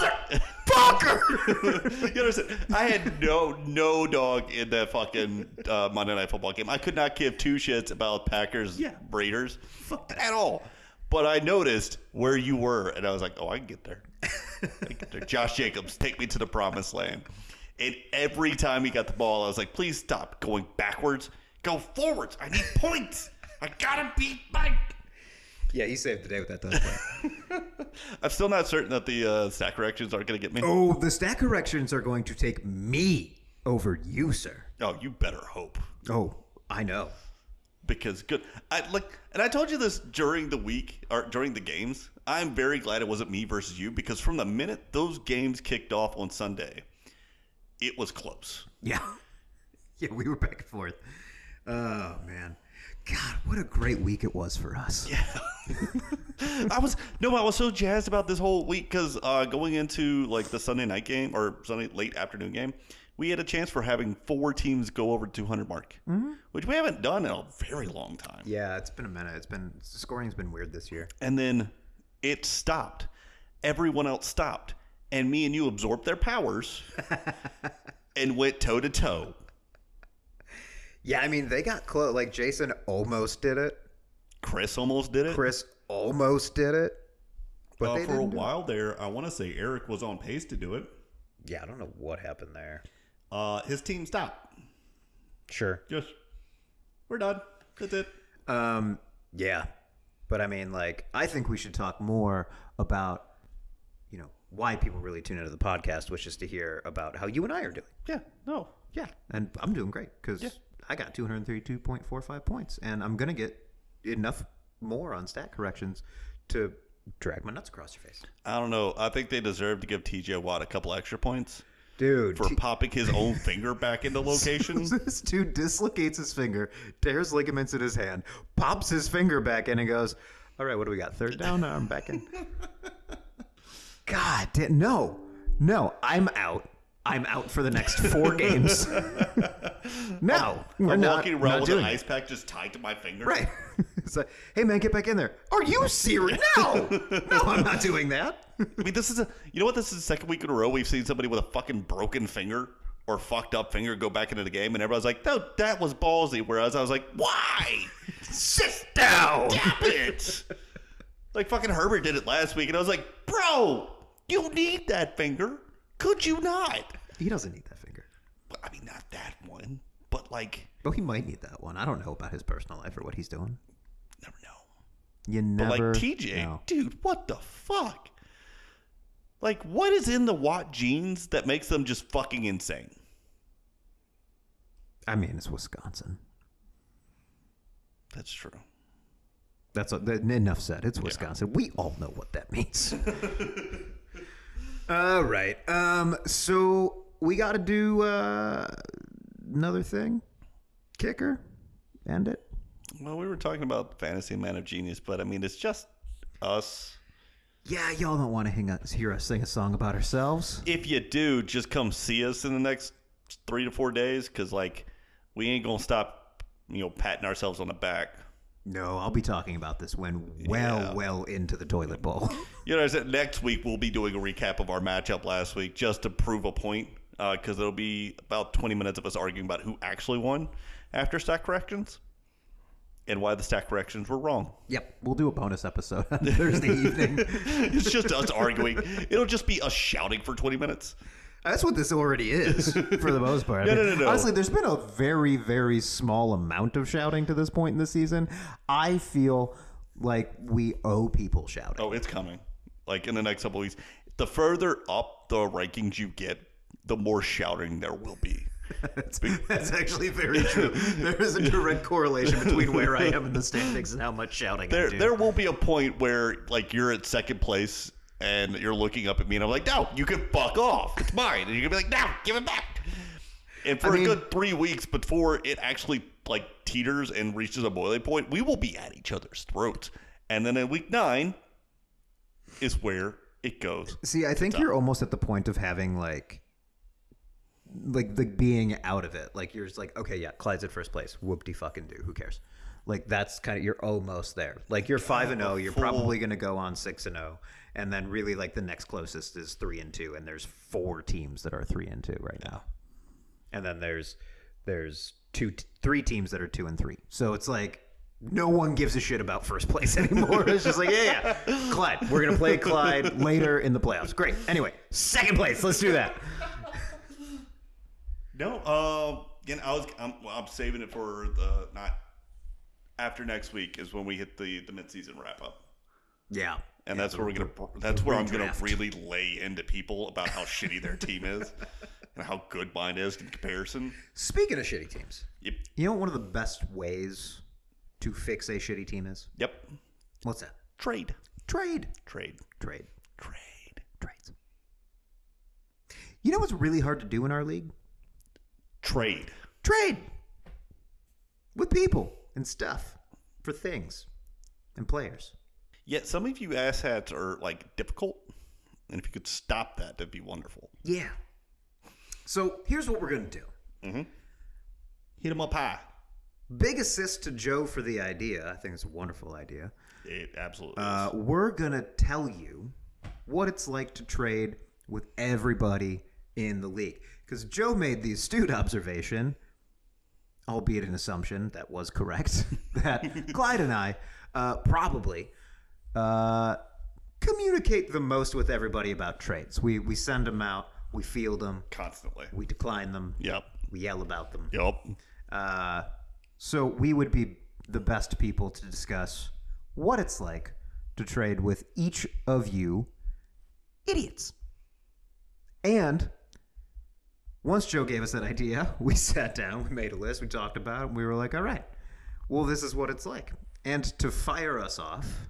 [SPEAKER 2] motherfucker!
[SPEAKER 1] You understand? I had no no dog in that fucking uh, Monday Night Football game. I could not give two shits about Packers
[SPEAKER 2] Yeah.
[SPEAKER 1] Raiders at all. But I noticed where you were, and I was like, oh, I can get there. I can get there. Josh Jacobs, take me to the promised land. And every time he got the ball, I was like, please stop going backwards. Go forwards. I need points. I gotta beat Mike.
[SPEAKER 2] Yeah, he saved the day with that touchdown.
[SPEAKER 1] I'm still not certain that the uh, stack corrections aren't going to get me.
[SPEAKER 2] Oh, the stat corrections are going to take me over you, sir.
[SPEAKER 1] Oh, you better hope.
[SPEAKER 2] Oh, I know.
[SPEAKER 1] Because good. I like, and I told you this during the week or during the games. I'm very glad it wasn't me versus you because from the minute those games kicked off on Sunday, it was close.
[SPEAKER 2] Yeah. Yeah, we were back and forth. Oh, man. God, what a great week it was for us.
[SPEAKER 1] Yeah. I was no, I was so jazzed about this whole week because uh, going into like the Sunday night game or Sunday late afternoon game, we had a chance for having four teams go over two hundred mark, mm-hmm. which we haven't done in a very long time.
[SPEAKER 2] Yeah, it's been a minute. It's been scoring's been weird this year.
[SPEAKER 1] And then it stopped. Everyone else stopped, and me and you absorbed their powers and went toe to toe.
[SPEAKER 2] Yeah, I mean, they got close. Like, Jason almost did it.
[SPEAKER 1] Chris almost did it.
[SPEAKER 2] Chris almost did it. But
[SPEAKER 1] uh,
[SPEAKER 2] they
[SPEAKER 1] for a
[SPEAKER 2] didn't do it.
[SPEAKER 1] while there, I want to say Eric was on pace to do it.
[SPEAKER 2] Yeah, I don't know what happened there.
[SPEAKER 1] Uh, his team stopped.
[SPEAKER 2] Sure.
[SPEAKER 1] Just, we're done. That's it.
[SPEAKER 2] Um, yeah. But I mean, like, I think we should talk more about, you know, why people really tune into the podcast, which is to hear about how you and I are doing.
[SPEAKER 1] Yeah, no.
[SPEAKER 2] Yeah. And I'm doing great because
[SPEAKER 1] Yeah.
[SPEAKER 2] I got two thirty-two point four five points, and I'm going to get enough more on stat corrections to drag my nuts across your face.
[SPEAKER 1] I don't know. I think they deserve to give T J Watt a couple extra points
[SPEAKER 2] Dude.
[SPEAKER 1] for
[SPEAKER 2] T-
[SPEAKER 1] popping his own finger back into location.
[SPEAKER 2] This dude dislocates his finger, tears ligaments in his hand, pops his finger back in, and goes, all right, what do we got? Third down? I'm back in. God, damn, no. No, I'm out. I'm out for the next four games. No, we're
[SPEAKER 1] I'm
[SPEAKER 2] not,
[SPEAKER 1] walking around
[SPEAKER 2] not
[SPEAKER 1] with
[SPEAKER 2] doing
[SPEAKER 1] an
[SPEAKER 2] it.
[SPEAKER 1] ice pack just tied to my finger.
[SPEAKER 2] Right. It's like, hey, man, get back in there. Are you serious? No. No, I'm not doing that.
[SPEAKER 1] I mean, this is a, you know what? This is the second week in a row we've seen somebody with a fucking broken finger or fucked up finger go back into the game, and everybody's like, no, that was ballsy. Whereas I was like, why?
[SPEAKER 2] Sit down.
[SPEAKER 1] Damn it. Like fucking Herbert did it last week, and I was like, bro, you need that finger. Could you not?
[SPEAKER 2] He doesn't need that finger.
[SPEAKER 1] I mean, not that one, but like,
[SPEAKER 2] Oh, he might need that one. I don't know about his personal life or what he's doing.
[SPEAKER 1] never know.
[SPEAKER 2] You
[SPEAKER 1] But
[SPEAKER 2] never
[SPEAKER 1] like T J,
[SPEAKER 2] know.
[SPEAKER 1] dude, what the fuck? Like, what is in the Watt genes that makes them just fucking insane?
[SPEAKER 2] I mean, it's Wisconsin.
[SPEAKER 1] That's true.
[SPEAKER 2] That's a, that, enough said. It's Wisconsin. We all know what that means. All right. Um. So we got to do uh, another thing. Kicker. End it.
[SPEAKER 1] Well, we were talking about Fantasy Man of Genius, but I mean, it's just us.
[SPEAKER 2] Yeah, y'all don't want to hang us, hear us sing a song about ourselves.
[SPEAKER 1] If you do, just come see us in the next three to four days, because like we ain't gonna stop, you know, patting ourselves on the back.
[SPEAKER 2] No, I'll be talking about this when well,
[SPEAKER 1] Yeah.
[SPEAKER 2] well into the toilet bowl.
[SPEAKER 1] You know, I said next week we'll be doing a recap of our matchup last week just to prove a point, because it'll be about twenty minutes of us arguing about who actually won after stack corrections and why the stack corrections were wrong.
[SPEAKER 2] Yep, we'll do a bonus episode on Thursday evening.
[SPEAKER 1] It's just us arguing. It'll just be us shouting for twenty minutes.
[SPEAKER 2] That's what this already is, for the most part. I
[SPEAKER 1] No,
[SPEAKER 2] mean,
[SPEAKER 1] no, no, no.
[SPEAKER 2] Honestly, there's been a very, very small amount of shouting to this point in the season. I feel like we owe people shouting.
[SPEAKER 1] Oh, it's coming. Like in the next couple of weeks. The further up the rankings you get, the more shouting there will be.
[SPEAKER 2] that's, that's actually very true. There is a direct correlation between where I am in the standings and how much shouting
[SPEAKER 1] There,
[SPEAKER 2] I do.
[SPEAKER 1] there will be a point where like you're at second place and you're looking up at me and I'm like, no, you can fuck off. It's mine. And you're gonna be like, no, give it back. And for
[SPEAKER 2] I mean,
[SPEAKER 1] a good three weeks before it actually like teeters and reaches a boiling point, we will be at each other's throats. And then in week nine is where it goes.
[SPEAKER 2] See, I think you're almost at the point of having like, like the being out of it. Like you're just like, okay, yeah, Clyde's at first place. Whoop-de fucking do. Who cares? Like that's kind of, you're almost there. Like you're five and zero. You're probably gonna go on six and zero, and then really like the next closest is three and two, and there's four teams that are three and two right now, and then there's there's two, three teams that are two and three. So it's like. No one gives a shit about first place anymore. It's just like, yeah, yeah, Clyde. We're going to play Clyde later in the playoffs. Great. Anyway, second place. Let's do that.
[SPEAKER 1] No, uh, again, I was, I'm, well, I'm saving it for the, not after next week is when we hit the, the midseason wrap up.
[SPEAKER 2] Yeah.
[SPEAKER 1] And
[SPEAKER 2] yeah,
[SPEAKER 1] that's
[SPEAKER 2] the,
[SPEAKER 1] where we're going to, that's where I'm going to really lay into people about how shitty their team is and how good mine is in comparison.
[SPEAKER 2] Speaking of shitty teams,
[SPEAKER 1] Yep.
[SPEAKER 2] you know what one of the best ways to fix a shitty team is?
[SPEAKER 1] Yep.
[SPEAKER 2] What's that?
[SPEAKER 1] Trade.
[SPEAKER 2] Trade.
[SPEAKER 1] Trade.
[SPEAKER 2] Trade.
[SPEAKER 1] Trade.
[SPEAKER 2] Trades. You know what's really hard to do in our league?
[SPEAKER 1] Trade.
[SPEAKER 2] Trade. With people and stuff. For things. And players.
[SPEAKER 1] Yet some of you asshats are like difficult. And if you could stop that, that'd be wonderful.
[SPEAKER 2] Yeah. So here's what we're going to do.
[SPEAKER 1] Mm-hmm. Hit them up high.
[SPEAKER 2] Big assist to Joe for the idea. I think it's a wonderful idea.
[SPEAKER 1] It absolutely
[SPEAKER 2] Uh,
[SPEAKER 1] is.
[SPEAKER 2] we're going to tell you what it's like to trade with everybody in the league. Because Joe made the astute observation, albeit an assumption that was correct, that Clyde and I uh, probably uh, communicate the most with everybody about trades. We, we send them out. We field them.
[SPEAKER 1] Constantly.
[SPEAKER 2] We decline them.
[SPEAKER 1] Yep.
[SPEAKER 2] We yell about them.
[SPEAKER 1] Yep.
[SPEAKER 2] Uh, so we would be the best people to discuss what it's like to trade with each of you idiots. And once Joe gave us that idea, we sat down, we made a list, we talked about it, and we were like, all right, well, this is what it's like. And to fire us off,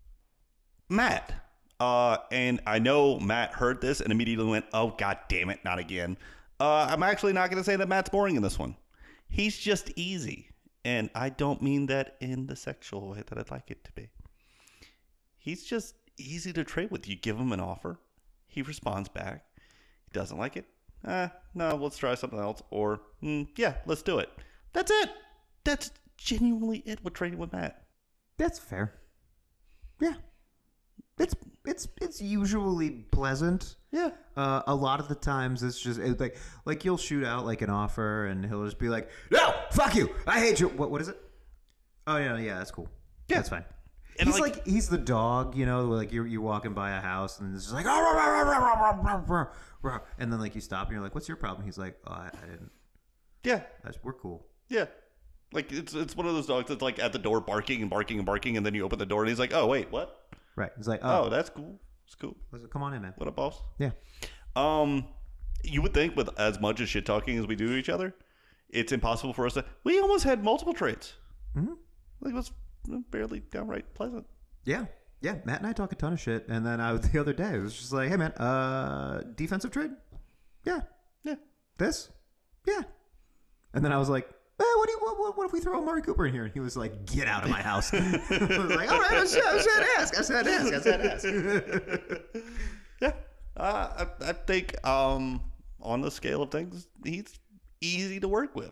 [SPEAKER 1] Matt. Uh, and I know Matt heard this and immediately went, oh, God damn it, not again. Uh, I'm actually not going to say that Matt's boring in this one. He's just easy. And I don't mean that in the sexual way that I'd like it to be. He's just easy to trade with. You give him an offer. He responds back. He doesn't like it. Eh, no, let's try something else. Or, mm, yeah, let's do it. That's it. That's genuinely it with trading with Matt.
[SPEAKER 2] that's fair. Yeah. It's it's it's usually pleasant.
[SPEAKER 1] Yeah.
[SPEAKER 2] Uh, a lot of the times it's just it's like like you'll shoot out like an offer and he'll just be like, no, fuck you, I hate you. What what is it? Oh yeah, yeah, that's cool.
[SPEAKER 1] Yeah.
[SPEAKER 2] That's fine.
[SPEAKER 1] And
[SPEAKER 2] he's
[SPEAKER 1] like-
[SPEAKER 2] like, he's the dog, you know, like you're you're walking by a house and it's just like, "Ah, rah, rah, rah, rah, rah, rah, rah, rah," and then like you stop and you're like, what's your problem? He's like, oh, I, I didn't.
[SPEAKER 1] Yeah.
[SPEAKER 2] That's, we're cool.
[SPEAKER 1] Yeah. Like, it's it's one of those dogs that's, like, at the door barking and barking and barking, and then you open the door, and he's like, oh, wait, what?
[SPEAKER 2] Right. He's like,
[SPEAKER 1] Oh,
[SPEAKER 2] oh,
[SPEAKER 1] that's cool. It's cool.
[SPEAKER 2] come on in, man.
[SPEAKER 1] What up, boss?
[SPEAKER 2] Yeah.
[SPEAKER 1] Um, you would think with as much as shit talking as we do to each other, it's impossible for us to... We almost had multiple trades.
[SPEAKER 2] Mm-hmm.
[SPEAKER 1] Like, it was barely downright pleasant.
[SPEAKER 2] Yeah. Yeah. Matt and I talk a ton of shit, and then I the other day it was just like, hey man, uh, defensive trade? Yeah.
[SPEAKER 1] Yeah.
[SPEAKER 2] This? Yeah. And then I was like, eh, what do you what, what, what if we throw Amari Cooper in here? And he was like, get out of my house. I was like, all right, I said, I said ask, I said ask, I said ask.
[SPEAKER 1] Yeah. Uh, I, I think um, on the scale of things, he's easy to work with.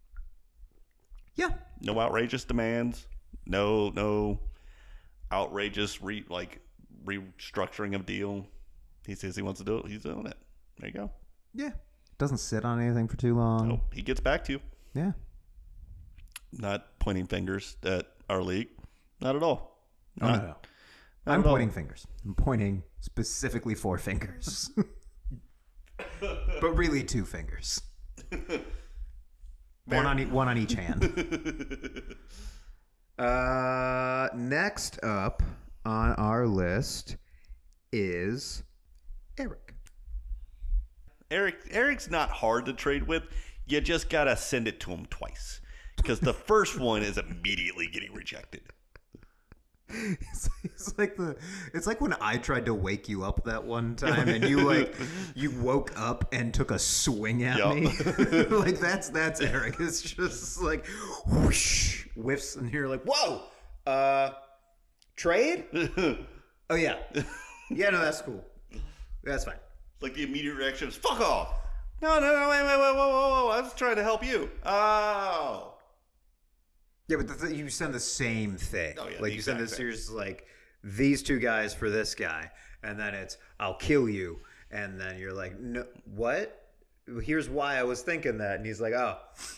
[SPEAKER 2] Yeah.
[SPEAKER 1] No outrageous demands. No, no outrageous re like restructuring of deal. He says he wants to do it. He's doing it. There you go.
[SPEAKER 2] Yeah. Doesn't sit on anything for too long.
[SPEAKER 1] Nope. He gets back to you.
[SPEAKER 2] Yeah.
[SPEAKER 1] Not pointing fingers at our league. Not at all.
[SPEAKER 2] Oh,
[SPEAKER 1] Not,
[SPEAKER 2] no, no.
[SPEAKER 1] not
[SPEAKER 2] I'm
[SPEAKER 1] at all.
[SPEAKER 2] pointing fingers. I'm pointing specifically four fingers. But really two fingers. One on, e- one on each hand. uh, next up on our list is Eric.
[SPEAKER 1] Eric Eric's not hard to trade with. you just gotta send it to him twice because the first one is immediately getting rejected.
[SPEAKER 2] It's, it's like the it's like when I tried to wake you up that one time and you like you woke up and took a swing at
[SPEAKER 1] Yep.
[SPEAKER 2] me. Like that's that's Eric. It's just like whoosh, whiffs and you're like, whoa, uh trade? Oh yeah. Yeah, no, that's cool. That's fine.
[SPEAKER 1] Like the immediate reaction is fuck off. No, no, no, wait, wait, wait, whoa, whoa, whoa. I was trying to help you. Oh.
[SPEAKER 2] Yeah, but the th- you send the same thing.
[SPEAKER 1] Oh, yeah,
[SPEAKER 2] like
[SPEAKER 1] the
[SPEAKER 2] you send
[SPEAKER 1] exact
[SPEAKER 2] this
[SPEAKER 1] same.
[SPEAKER 2] series like these two guys for this guy, and then it's I'll kill you, and then you're like, no, what? Here's why I was thinking that, and he's like, oh,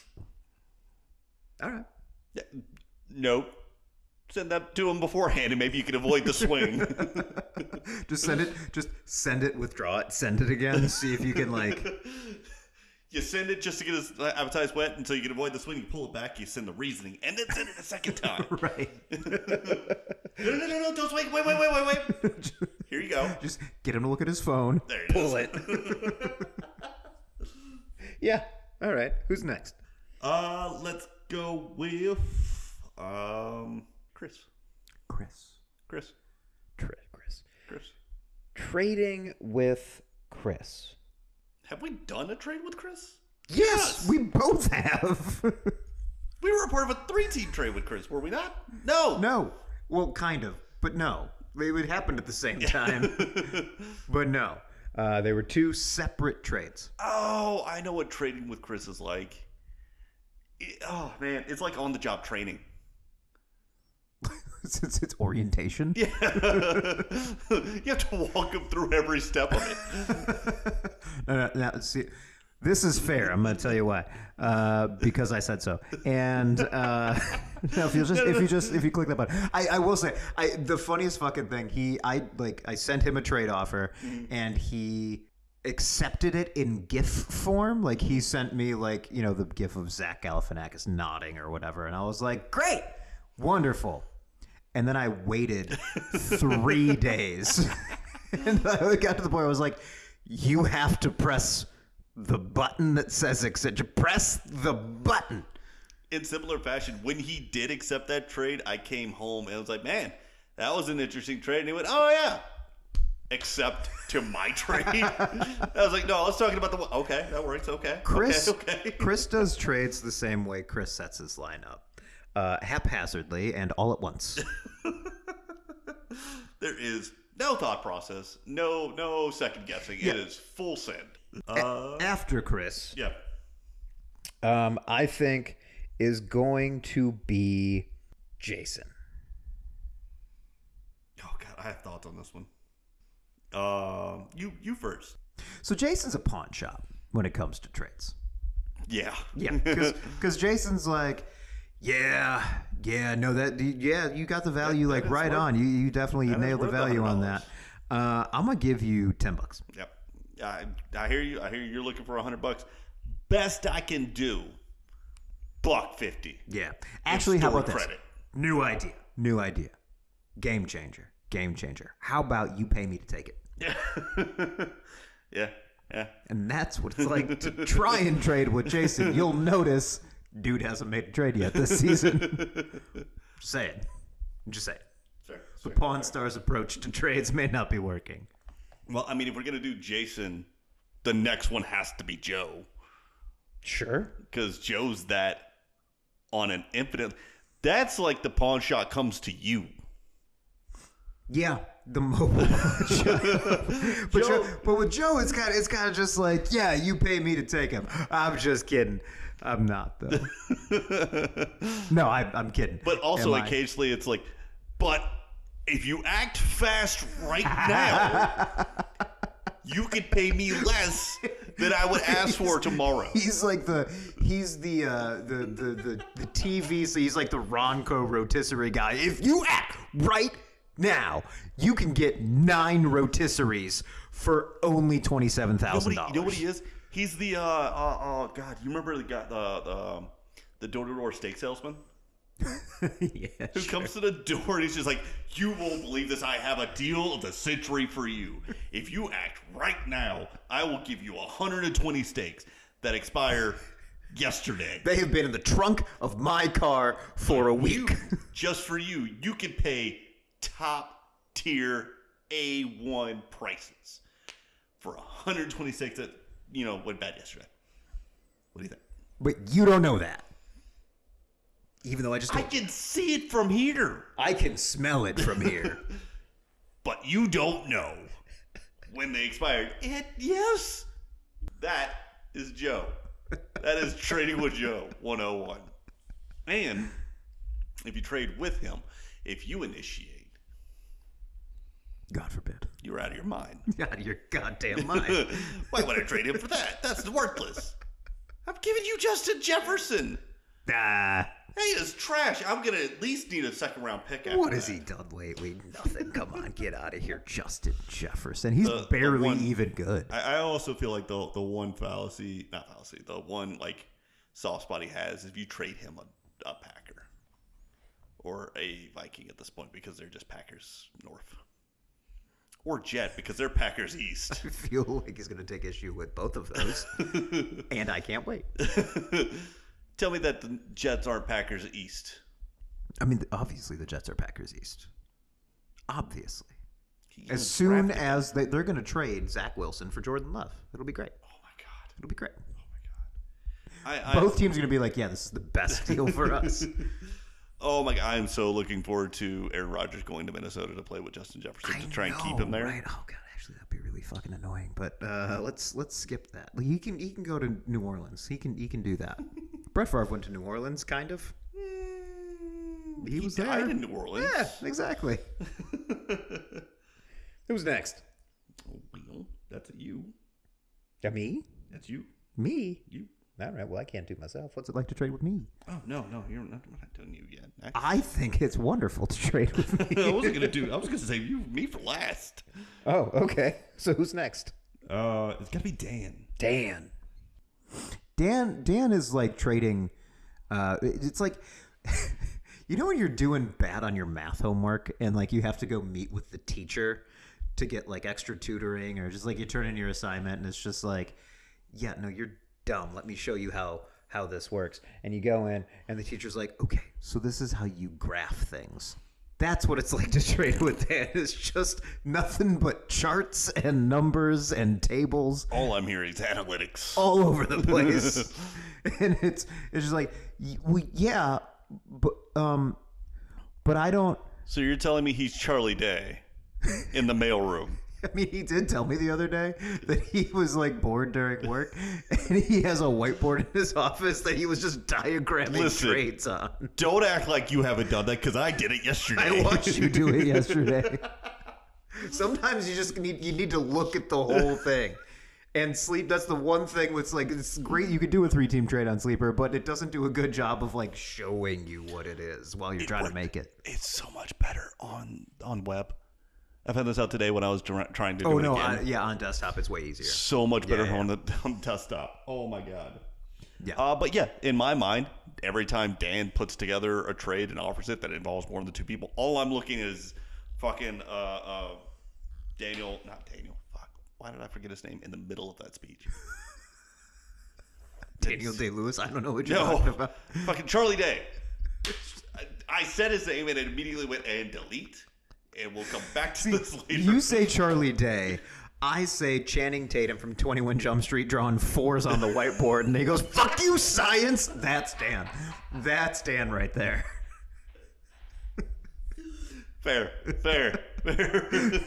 [SPEAKER 2] all right.
[SPEAKER 1] Yeah, nope. Send that to him beforehand, and maybe you can avoid the swing.
[SPEAKER 2] Just send it. Just send it. Withdraw it. Send it again. See if you can like.
[SPEAKER 1] You send it just to get his appetite wet until you can avoid the swing. You pull it back. You send the reasoning, and then send it a second time.
[SPEAKER 2] Right.
[SPEAKER 1] No, no, no, no, no! Don't swing! Wait, wait, wait, wait, wait! Here you go.
[SPEAKER 2] Just get him to look at his phone.
[SPEAKER 1] There it
[SPEAKER 2] Pull
[SPEAKER 1] is.
[SPEAKER 2] it. Yeah. All right. Who's next?
[SPEAKER 1] Uh, let's go with um Chris.
[SPEAKER 2] Chris.
[SPEAKER 1] Chris.
[SPEAKER 2] Tri- Chris.
[SPEAKER 1] Chris.
[SPEAKER 2] Trading with Chris.
[SPEAKER 1] Have we done a trade with Chris?
[SPEAKER 2] Yes, we both have.
[SPEAKER 1] We were a part of a three-team trade with Chris, were we not? No.
[SPEAKER 2] No. Well, kind of, but no. They would happen at the same time. But no. Uh, they were two separate trades.
[SPEAKER 1] Oh, I know what trading with Chris is like. It- oh man, it's like on-the-job training.
[SPEAKER 2] it's, it's, it's orientation.
[SPEAKER 1] Yeah. You have to walk him through every step of it.
[SPEAKER 2] No, no, no, see, this is fair. I'm going to tell you why. Uh, because I said so. And uh, no, if you just if you just if you click that button, I, I will say I the funniest fucking thing. He I like I sent him a trade offer, and he accepted it in GIF form. Like he sent me like you know the GIF of Zach Galifianakis nodding or whatever, and I was like, great, wonderful. And then I waited three days, and I got to the point where I was like, you have to press the button that says accept. Press the button.
[SPEAKER 1] In similar fashion, when he did accept that trade, I came home and I was like, man, that was an interesting trade. And he went, oh, yeah. Accept to my trade. I was like, no, I was talking about the one. Okay, that works. Okay.
[SPEAKER 2] Chris,
[SPEAKER 1] Okay. okay.
[SPEAKER 2] Chris does trades the same way Chris sets his lineup. Uh, haphazardly and all at once.
[SPEAKER 1] There is no thought process, no no second guessing.
[SPEAKER 2] Yeah.
[SPEAKER 1] It is full send. Uh,
[SPEAKER 2] After Chris,
[SPEAKER 1] yeah.
[SPEAKER 2] um, I think is going to be Jason.
[SPEAKER 1] Oh god, I have thoughts on this one. Um, you you first.
[SPEAKER 2] So Jason's a pawn shop when it comes to trades.
[SPEAKER 1] Yeah.
[SPEAKER 2] Yeah, because Jason's like, yeah, yeah, no, that, yeah, you got the value
[SPEAKER 1] That-
[SPEAKER 2] like
[SPEAKER 1] that is
[SPEAKER 2] right
[SPEAKER 1] worth-
[SPEAKER 2] on. You you definitely
[SPEAKER 1] that is
[SPEAKER 2] nailed the
[SPEAKER 1] worth
[SPEAKER 2] value on
[SPEAKER 1] one
[SPEAKER 2] that.
[SPEAKER 1] hundred
[SPEAKER 2] Uh, I'm gonna give you ten bucks.
[SPEAKER 1] Yep. I I hear you. I hear you. You're looking for a hundred bucks. Best I can do. Buck fifty.
[SPEAKER 2] Yeah, actually, how
[SPEAKER 1] store
[SPEAKER 2] about this?
[SPEAKER 1] credit.
[SPEAKER 2] New idea. New idea. Game changer. Game changer. How about you pay me to take it?
[SPEAKER 1] Yeah. yeah. Yeah.
[SPEAKER 2] And that's what it's like to try and trade with Jason. You'll notice, dude hasn't made a trade yet this season. Just say it. Just say it.
[SPEAKER 1] Fair,
[SPEAKER 2] The
[SPEAKER 1] fair,
[SPEAKER 2] Pawn
[SPEAKER 1] fair.
[SPEAKER 2] Stars' approach to trades may not be working.
[SPEAKER 1] Well, I mean, if we're gonna do Jason, the next one has to be Joe,
[SPEAKER 2] Sure.
[SPEAKER 1] because Joe's that on an infinite. That's like the pawn shot comes to you.
[SPEAKER 2] Yeah, the mobile. but,
[SPEAKER 1] Joe-
[SPEAKER 2] Joe, but with Joe, it's kind of it's kind of just like, yeah, you pay me to take him. I'm just kidding. I'm not though. No, I, I'm kidding.
[SPEAKER 1] But also
[SPEAKER 2] Am I?
[SPEAKER 1] occasionally it's like, but if you act fast right now, you could pay me less than I would ask for tomorrow.
[SPEAKER 2] He's like the he's the uh, the, the the the T V. So he's like the Ronco rotisserie guy. If you act right now, you can get nine rotisseries for only twenty seven
[SPEAKER 1] You know,
[SPEAKER 2] thousand
[SPEAKER 1] what he,
[SPEAKER 2] dollars.
[SPEAKER 1] you know what he is? He's the uh, uh oh god, you remember the guy the the um, the door to door steak salesman
[SPEAKER 2] Yeah,
[SPEAKER 1] who
[SPEAKER 2] sure.
[SPEAKER 1] comes to the door and he's just like, you won't believe this. I have a deal of the century for you. If you act right now, I will give you one hundred twenty steaks that expire yesterday.
[SPEAKER 2] They have been in the trunk of my car for a week.
[SPEAKER 1] You, just for you, you can pay top tier A one prices for one hundred twenty-six that, you know, went bad yesterday. What do you think?
[SPEAKER 2] But you don't know that. Even though I just
[SPEAKER 1] I
[SPEAKER 2] told
[SPEAKER 1] can see it from here.
[SPEAKER 2] I can smell it from here.
[SPEAKER 1] But you don't know when they expired. And yes, that is Joe. That is Trading with Joe one oh one. And if you trade with him, if you initiate,
[SPEAKER 2] God forbid.
[SPEAKER 1] you're out of your mind.
[SPEAKER 2] Out of your goddamn mind.
[SPEAKER 1] Why would I trade him for that? That's worthless. I'm giving you Justin Jefferson.
[SPEAKER 2] Ah.
[SPEAKER 1] Hey, it's trash. I'm going to at least need a second round pick after
[SPEAKER 2] What has
[SPEAKER 1] that.
[SPEAKER 2] he done lately? Nothing. Come on, get out of here, Justin Jefferson. He's
[SPEAKER 1] The- the
[SPEAKER 2] barely
[SPEAKER 1] one-
[SPEAKER 2] even good.
[SPEAKER 1] I, I also feel like the the one fallacy, not fallacy, the one like soft spot he has is if you trade him a, a Packer or a Viking at this point because they're just Packers North. Or Jet because they're Packers East.
[SPEAKER 2] I feel like he's going to take issue with both of those. And I can't wait.
[SPEAKER 1] Tell me that the Jets aren't Packers East.
[SPEAKER 2] I mean, obviously the Jets are Packers East. Obviously.
[SPEAKER 1] He
[SPEAKER 2] As
[SPEAKER 1] was
[SPEAKER 2] soon
[SPEAKER 1] drafted.
[SPEAKER 2] as they, they're going to trade Zach Wilson for Jordan Love. It'll be great.
[SPEAKER 1] Oh my god.
[SPEAKER 2] It'll be great.
[SPEAKER 1] Oh my god. I, I,
[SPEAKER 2] Both teams are going to be like, yeah, this is the best deal for us.
[SPEAKER 1] Oh my god, I am so looking forward to Aaron Rodgers going to Minnesota to play with Justin Jefferson to try and keep him there.
[SPEAKER 2] Right? Oh god, actually that'd be really fucking annoying. But uh, let's let's skip that. He can he can go to New Orleans. He can he can do that. Brett Favre went to New Orleans, kind of.
[SPEAKER 1] Mm,
[SPEAKER 2] He was
[SPEAKER 1] died
[SPEAKER 2] there.
[SPEAKER 1] in New Orleans.
[SPEAKER 2] Yeah, exactly. Who's next?
[SPEAKER 1] Well, that's you.
[SPEAKER 2] Yeah, me?
[SPEAKER 1] That's you.
[SPEAKER 2] Me?
[SPEAKER 1] You.
[SPEAKER 2] All right. Well, I can't do myself. What's it like to trade with me?
[SPEAKER 1] Oh no, no, you're not. We're not doing you yet. Next.
[SPEAKER 2] I think it's wonderful to trade with me.
[SPEAKER 1] I wasn't gonna do. I was gonna say you, me for last.
[SPEAKER 2] Oh, okay. So who's next?
[SPEAKER 1] Uh, it's gotta be Dan.
[SPEAKER 2] Dan. Dan Dan is like trading uh it's like you know when you're doing bad on your math homework and like you have to go meet with the teacher to get like extra tutoring or just like you turn in your assignment and it's just like, yeah, no, you're dumb. Let me show you how how this works. And you go in and the teacher's like, okay, so this is how you graph things. That's what it's like to trade with Dan. It's just nothing but charts and numbers and tables
[SPEAKER 1] All I'm hearing is analytics.
[SPEAKER 2] all over the place. And it's it's just like, y- we, yeah, but um, but I don't.
[SPEAKER 1] So you're telling me he's Charlie Day in the mailroom?
[SPEAKER 2] I mean, he did tell me the other day that he was like bored during work, and he has a whiteboard in his office that he was just diagramming
[SPEAKER 1] Listen.
[SPEAKER 2] trades on.
[SPEAKER 1] Don't act like you haven't done that because I did it yesterday.
[SPEAKER 2] I watched you do it yesterday. Sometimes you just need you need to look at the whole thing. And sleep, that's the one thing that's like, it's great. You could do a three team trade on Sleeper, but it doesn't do a good job of like showing you what it is while you're
[SPEAKER 1] It
[SPEAKER 2] trying
[SPEAKER 1] worked.
[SPEAKER 2] to make it.
[SPEAKER 1] It's so much better on on web. I found this out today when I was dr- trying to do
[SPEAKER 2] Oh,
[SPEAKER 1] it
[SPEAKER 2] no.
[SPEAKER 1] again.
[SPEAKER 2] I, yeah, on desktop, it's way easier.
[SPEAKER 1] So much better
[SPEAKER 2] Yeah, yeah.
[SPEAKER 1] on the on desktop. Oh my god.
[SPEAKER 2] Yeah.
[SPEAKER 1] Uh, but yeah, in my mind, every time Dan puts together a trade and offers it that involves more than two people, all I'm looking is fucking uh, uh, Daniel, not Daniel. Fuck, why did I forget his name in the middle of that speech?
[SPEAKER 2] Daniel Day Lewis, I don't know what you're
[SPEAKER 1] No,
[SPEAKER 2] talking about.
[SPEAKER 1] fucking Charlie Day. I, I said his name and it immediately went and delete, and we'll come back to this later.
[SPEAKER 2] You say Charlie Day. I say Channing Tatum from twenty-one Jump Street drawing fours on the whiteboard, and he goes, fuck you, science. That's Dan. That's Dan right there.
[SPEAKER 1] Fair, fair, fair.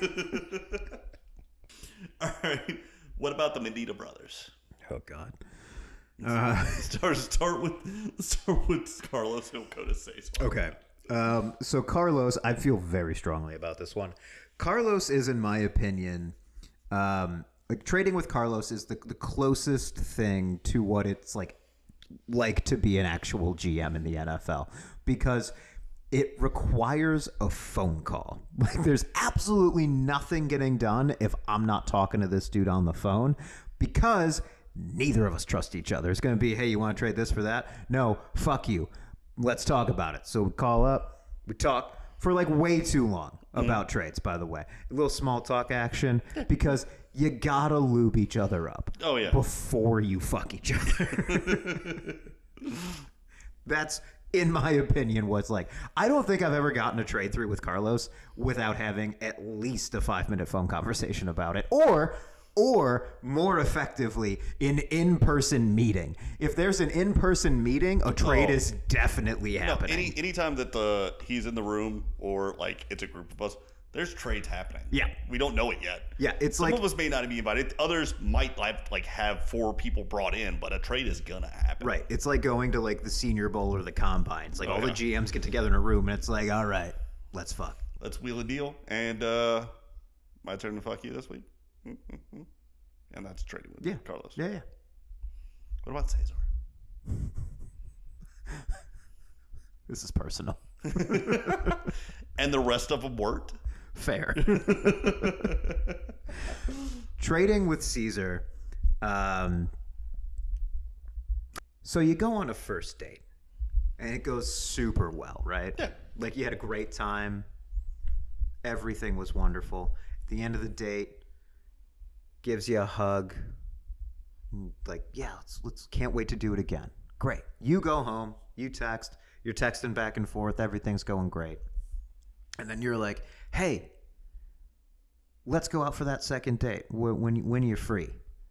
[SPEAKER 1] All right. What about the Mendita brothers?
[SPEAKER 2] Oh, God.
[SPEAKER 1] Start start with start with Carlos. He'll go to say so.
[SPEAKER 2] Okay. Um, so Carlos, I feel very strongly about this one. Carlos is, in my opinion, um, like trading with Carlos is the, the closest thing to what it's like like to be an actual G M in the N F L, because it requires a phone call. Like, there's absolutely nothing getting done if I'm not talking to this dude on the phone, because neither of us trust each other. It's going to be, hey, you want to trade this for that? No, fuck you. Let's talk about it. So we call up, we talk for like way too long about trades, by the way. A little small talk action, because you gotta lube each other up.
[SPEAKER 1] Oh, yeah.
[SPEAKER 2] Before you fuck each other. That's, in my opinion, what's like. I don't think I've ever gotten a trade through with Carlos without having at least a five minute phone conversation about it, or or more effectively, an in-person meeting. If there's an in-person meeting, a trade
[SPEAKER 1] Oh.
[SPEAKER 2] is definitely
[SPEAKER 1] No,
[SPEAKER 2] happening.
[SPEAKER 1] any anytime that the he's in the room or like it's a group of us, there's trades happening.
[SPEAKER 2] Yeah.
[SPEAKER 1] We don't know it yet.
[SPEAKER 2] yeah, it's
[SPEAKER 1] Some
[SPEAKER 2] like
[SPEAKER 1] of us may not be invited. Others might have, like have four people brought in, but a trade is gonna happen.
[SPEAKER 2] right. It's like going to like the Senior Bowl or the Combine. It's like
[SPEAKER 1] Oh,
[SPEAKER 2] all
[SPEAKER 1] yeah.
[SPEAKER 2] the G Ms get together in a room, and it's like, all right, let's fuck.
[SPEAKER 1] Let's wheel a deal. And uh my turn to fuck you this week. Mm-hmm. And that's trading with
[SPEAKER 2] Yeah.
[SPEAKER 1] Carlos.
[SPEAKER 2] Yeah, yeah.
[SPEAKER 1] What about Cesar?
[SPEAKER 2] This is personal.
[SPEAKER 1] And the rest of them worked.
[SPEAKER 2] Fair. Trading with Caesar. Um, so you go on a first date, and it goes super well, right?
[SPEAKER 1] Yeah.
[SPEAKER 2] Like you had a great time. Everything was wonderful. At the end of the date, gives you a hug. Like, yeah, let's, let's can't wait to do it again. Great. You go home. You text. You're texting back and forth. Everything's going great. And then you're like, hey, let's go out for that second date. When, when, when you're free.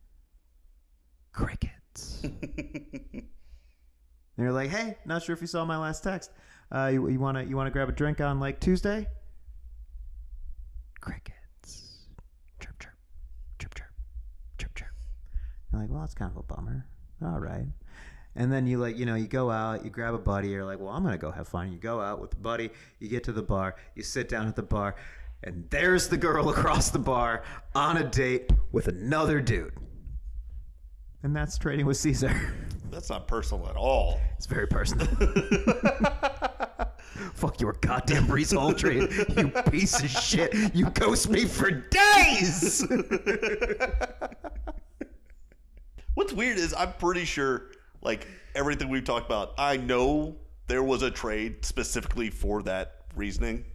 [SPEAKER 2] Crickets. And you're like, hey, not sure if you saw my last text. Uh, you, you want to you wanna grab a drink on like Tuesday? Crickets. Chirp, chirp. Chirp, chirp. Chirp, chirp. You're like, well, that's kind of a bummer. All right. And then you like, you know, you go out, you grab a buddy. You're like, well, I'm going to go have fun. You go out with the buddy. You get to the bar. You sit down at the bar. And there's the girl across the bar on a date with another dude. And that's trading with Caesar.
[SPEAKER 1] That's not personal at all.
[SPEAKER 2] It's very personal. Fuck your goddamn Brees Hall trade, you piece of shit. You ghost me for days.
[SPEAKER 1] What's weird is I'm pretty sure, like, everything we've talked about, I know there was a trade specifically for that reasoning.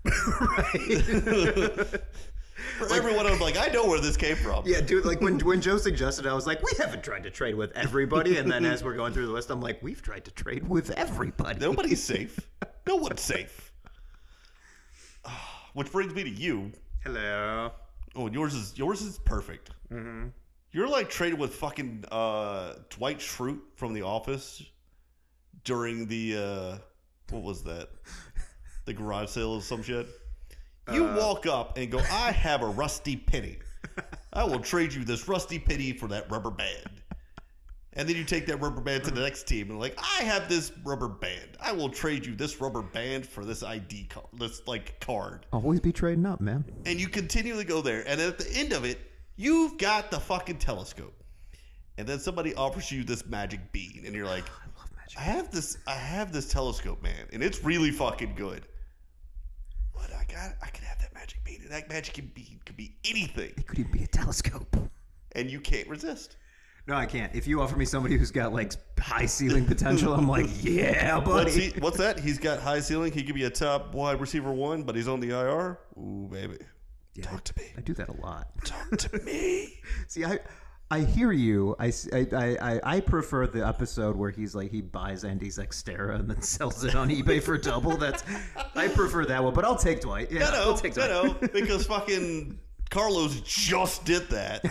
[SPEAKER 2] Right.
[SPEAKER 1] For everyone, I was like, I know where this came from.
[SPEAKER 2] Yeah, dude, like when when Joe suggested, I was like, we haven't tried to trade with everybody. And then as we're going through the list, I'm like, we've tried to trade with everybody.
[SPEAKER 1] Nobody's safe. No one's safe. Which brings me to you.
[SPEAKER 2] Hello.
[SPEAKER 1] Oh, and yours is yours is perfect.
[SPEAKER 2] Mm-hmm.
[SPEAKER 1] You're like trading with fucking uh, Dwight Schrute from The Office during the uh, what was that? The garage sale or some shit. You
[SPEAKER 2] Uh,
[SPEAKER 1] walk up and go, I have a rusty penny. I will trade you this rusty penny for that rubber band. And then you take that rubber band to the next team and like, I have this rubber band. I will trade you this rubber band for this I D card, this like card.
[SPEAKER 2] Always be trading up, man.
[SPEAKER 1] And you continually go there. And at the end of it, you've got the fucking telescope. And then somebody offers you this magic bean. And you're like,
[SPEAKER 2] I love magic.
[SPEAKER 1] I have this, I have this telescope, man. And it's really fucking good. But I got, I can have that magic bean. And that magic bean could be anything.
[SPEAKER 2] It could even be a telescope.
[SPEAKER 1] And you can't resist.
[SPEAKER 2] No, I can't. If you offer me somebody who's got like high ceiling potential, I'm like, yeah,
[SPEAKER 1] What's,
[SPEAKER 2] buddy.
[SPEAKER 1] he, what's that? He's got high ceiling. He could be a top wide receiver one, but he's on the I R. Ooh, baby.
[SPEAKER 2] Yeah,
[SPEAKER 1] Talk to me.
[SPEAKER 2] I do that a lot.
[SPEAKER 1] Talk to me.
[SPEAKER 2] See, I I hear you. I, s- I, I, I- I prefer the episode where he's like, he buys Andy's Xterra and then sells it on eBay for double. That's I prefer that one, but I'll take Dwight. Yeah,
[SPEAKER 1] I know,
[SPEAKER 2] I'll take
[SPEAKER 1] I
[SPEAKER 2] Dwight.
[SPEAKER 1] know, because fucking Carlos just did that.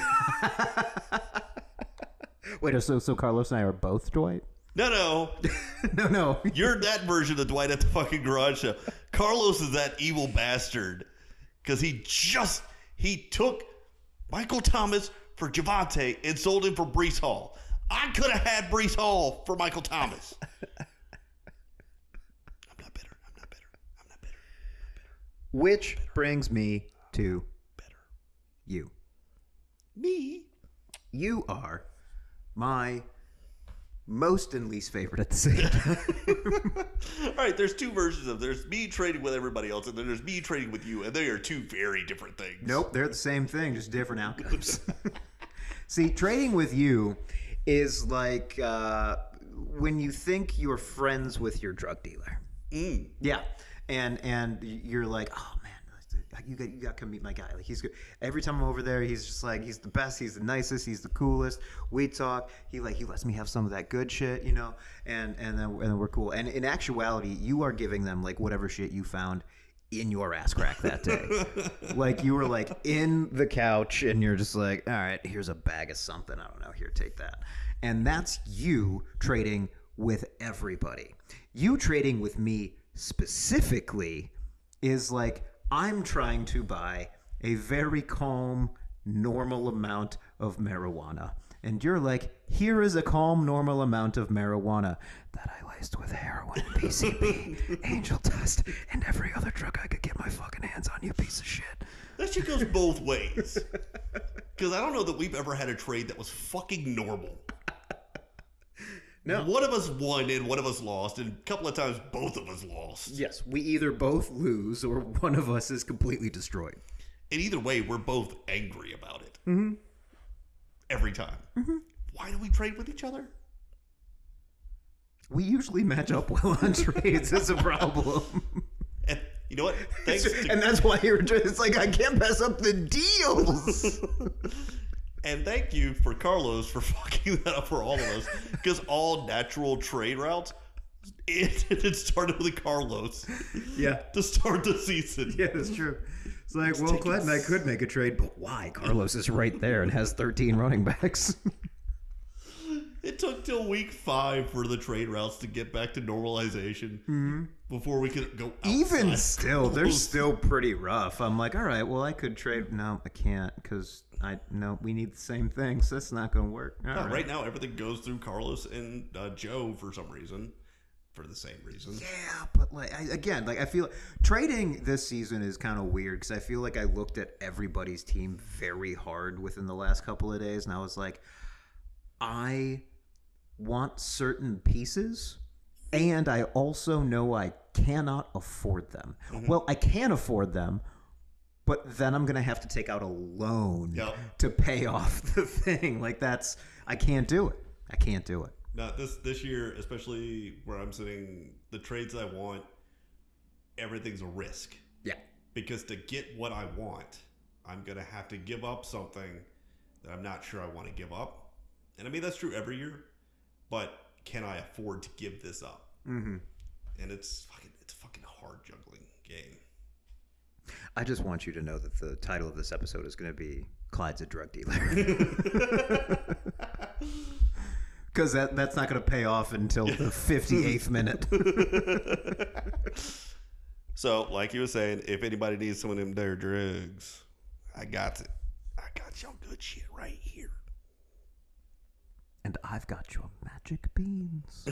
[SPEAKER 2] Wait, so so Carlos and I are both Dwight?
[SPEAKER 1] No, no.
[SPEAKER 2] No, no.
[SPEAKER 1] You're that version of Dwight at the fucking garage sale. Carlos is that evil bastard because he just he took Michael Thomas for Javante and sold him for Brees Hall. I could have had Brees Hall for Michael Thomas. I'm not bitter. I'm not bitter. I'm not bitter.
[SPEAKER 2] Which brings me to
[SPEAKER 1] Better.
[SPEAKER 2] you.
[SPEAKER 1] Me?
[SPEAKER 2] You are my most and least favorite at the same time.
[SPEAKER 1] All right, there's two versions of there's me trading with everybody else, and then there's me trading with you, and they are two very different things.
[SPEAKER 2] Nope, they're the same thing, just different outcomes. See, trading with you is like uh, when you think you're friends with your drug dealer.
[SPEAKER 1] Mm.
[SPEAKER 2] Yeah, and and you're like, oh man, you got you got to come meet my guy. Like he's good. Every time I'm over there, he's just like he's the best. He's the nicest. He's the coolest. We talk. He like he lets me have some of that good shit, you know. And and then and then we're cool. And in actuality, you are giving them like whatever shit you found in your ass crack that day. Like you were like in the couch, and you're just like, all right, here's a bag of something. I don't know. Here, take that. And that's you trading with everybody. You trading with me specifically is like I'm trying to buy a very calm, normal amount of marijuana. And you're like, here is a calm, normal amount of marijuana that I laced with heroin, P C B, angel dust, and every other drug I could get my fucking hands on, you piece of shit.
[SPEAKER 1] That shit goes both ways. Because I don't know that we've ever had a trade that was fucking normal.
[SPEAKER 2] No.
[SPEAKER 1] One of us won and one of us lost, and a couple of times both of us lost.
[SPEAKER 2] Yes, we either both lose or one of us is completely destroyed.
[SPEAKER 1] And either way, we're both angry about it.
[SPEAKER 2] Mm-hmm.
[SPEAKER 1] Every time.
[SPEAKER 2] Mm-hmm.
[SPEAKER 1] Why do we trade with each other?
[SPEAKER 2] We usually match up well on trades. That's a problem.
[SPEAKER 1] And you know what? Thanks to-
[SPEAKER 2] and that's why you're just, it's like, I can't pass up the deals.
[SPEAKER 1] And thank you for Carlos for fucking that up for all of us. Because all natural trade routes, it, it started with Carlos.
[SPEAKER 2] Yeah.
[SPEAKER 1] To start the season.
[SPEAKER 2] Yeah, that's true. It's like, well, Clinton, I could make a trade, but why? Carlos is right there and has thirteen running backs.
[SPEAKER 1] It took till week five for the trade routes to get back to normalization mm-hmm. before we could go outside.
[SPEAKER 2] Even still, they're still pretty rough. I'm like, all right, well, I could trade. No, I can't because I no, we need the same thing, so that's not going to work.
[SPEAKER 1] No,
[SPEAKER 2] right.
[SPEAKER 1] right now, everything goes through Carlos and uh, Joe for some reason. For the same reason.
[SPEAKER 2] Yeah, but like I, again, like I feel trading this season is kind of weird because I feel like I looked at everybody's team very hard within the last couple of days, and I was like, I want certain pieces, and I also know I cannot afford them. Mm-hmm. Well, I can afford them, but then I'm gonna have to take out a loan
[SPEAKER 1] yep.
[SPEAKER 2] to pay off the thing. Like that's I can't do it. I can't do it.
[SPEAKER 1] Not this this year, especially where I'm sitting, the trades I want, everything's a risk.
[SPEAKER 2] Yeah.
[SPEAKER 1] Because to get what I want, I'm going to have to give up something that I'm not sure I want to give up. And I mean, that's true every year. But can I afford to give this up?
[SPEAKER 2] Mm-hmm.
[SPEAKER 1] And it's fucking, it's a fucking hard juggling game.
[SPEAKER 2] I just want you to know that the title of this episode is going to be Clyde's a Drug Dealer. Because that, that's not going to pay off until the fifty-eighth minute.
[SPEAKER 1] So, like you were saying, if anybody needs some of them their drugs, I got it. I got your good shit right here.
[SPEAKER 2] And I've got your magic beans.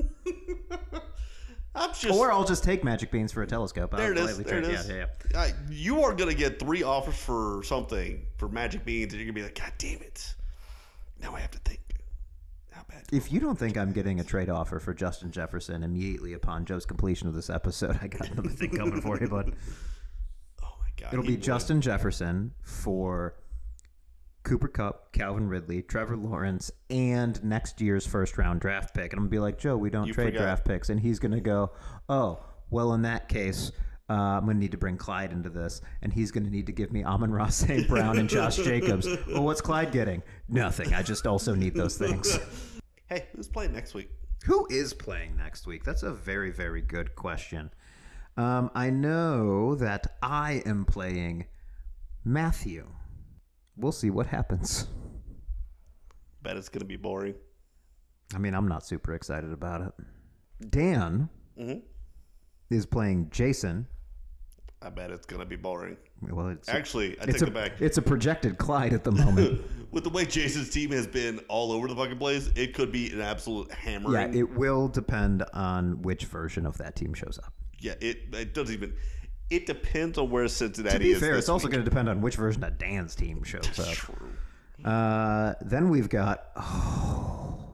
[SPEAKER 1] I'm just,
[SPEAKER 2] or I'll just take magic beans for a telescope.
[SPEAKER 1] There
[SPEAKER 2] I'll
[SPEAKER 1] it is. There it is.
[SPEAKER 2] Yeah, yeah, yeah.
[SPEAKER 1] Uh, you are going to get three offers for something, for magic beans, and you're going to be like, God damn it. Now I have to think. How bad?
[SPEAKER 2] If you don't think I'm getting a trade offer for Justin Jefferson immediately upon Joe's completion of this episode, I got another thing coming for you, bud.
[SPEAKER 1] Oh, my God.
[SPEAKER 2] It'll be would. Justin Jefferson for Cooper Kupp, Calvin Ridley, Trevor Lawrence, and next year's first-round draft pick. And I'm going to be like, Joe, we don't you trade forgot. draft picks. And he's going to go, oh, well, in that case, uh, I'm going to need to bring Clyde into this. And he's going to need to give me Amon-Ra Saint Brown and Josh Jacobs. Well, what's Clyde getting? Nothing. I just also need those things.
[SPEAKER 1] Hey, who's playing next week?
[SPEAKER 2] Who is playing next week? That's a very, very good question. Um, I know that I am playing Matthew. We'll see what happens.
[SPEAKER 1] Bet it's going to be boring.
[SPEAKER 2] I mean, I'm not super excited about it. Dan mm-hmm. is playing Jason.
[SPEAKER 1] I bet it's going to be boring.
[SPEAKER 2] Well, it's
[SPEAKER 1] Actually, I
[SPEAKER 2] it's
[SPEAKER 1] take
[SPEAKER 2] a,
[SPEAKER 1] it back.
[SPEAKER 2] It's a projected Clyde at the moment.
[SPEAKER 1] With the way Jason's team has been all over the fucking place, it could be an absolute hammering.
[SPEAKER 2] Yeah, it will depend on which version of that team shows up.
[SPEAKER 1] Yeah, it it doesn't even... It depends on where Cincinnati is.
[SPEAKER 2] To be
[SPEAKER 1] is
[SPEAKER 2] fair, it's also
[SPEAKER 1] week.
[SPEAKER 2] going to depend on which version of Dan's team shows
[SPEAKER 1] That's
[SPEAKER 2] up.
[SPEAKER 1] True.
[SPEAKER 2] Uh, then we've got... Oh,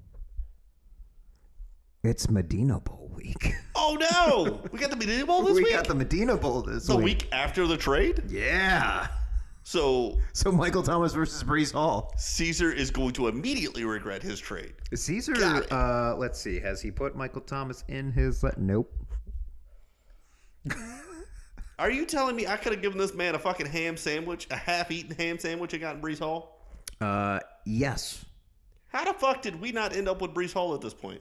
[SPEAKER 2] it's Medina Bowl week.
[SPEAKER 1] Oh, no! We got the Medina Bowl this
[SPEAKER 2] we
[SPEAKER 1] week?
[SPEAKER 2] We got the Medina Bowl this
[SPEAKER 1] the
[SPEAKER 2] week.
[SPEAKER 1] The week after the trade?
[SPEAKER 2] Yeah.
[SPEAKER 1] So...
[SPEAKER 2] So Michael Thomas versus Breece Hall.
[SPEAKER 1] Caesar is going to immediately regret his trade.
[SPEAKER 2] Caesar, uh, let's see. Has he put Michael Thomas in his... Nope.
[SPEAKER 1] Are you telling me I could have given this man a fucking ham sandwich, a half-eaten ham sandwich and gotten Brees Hall?
[SPEAKER 2] Uh, yes.
[SPEAKER 1] How the fuck did we not end up with Brees Hall at this point?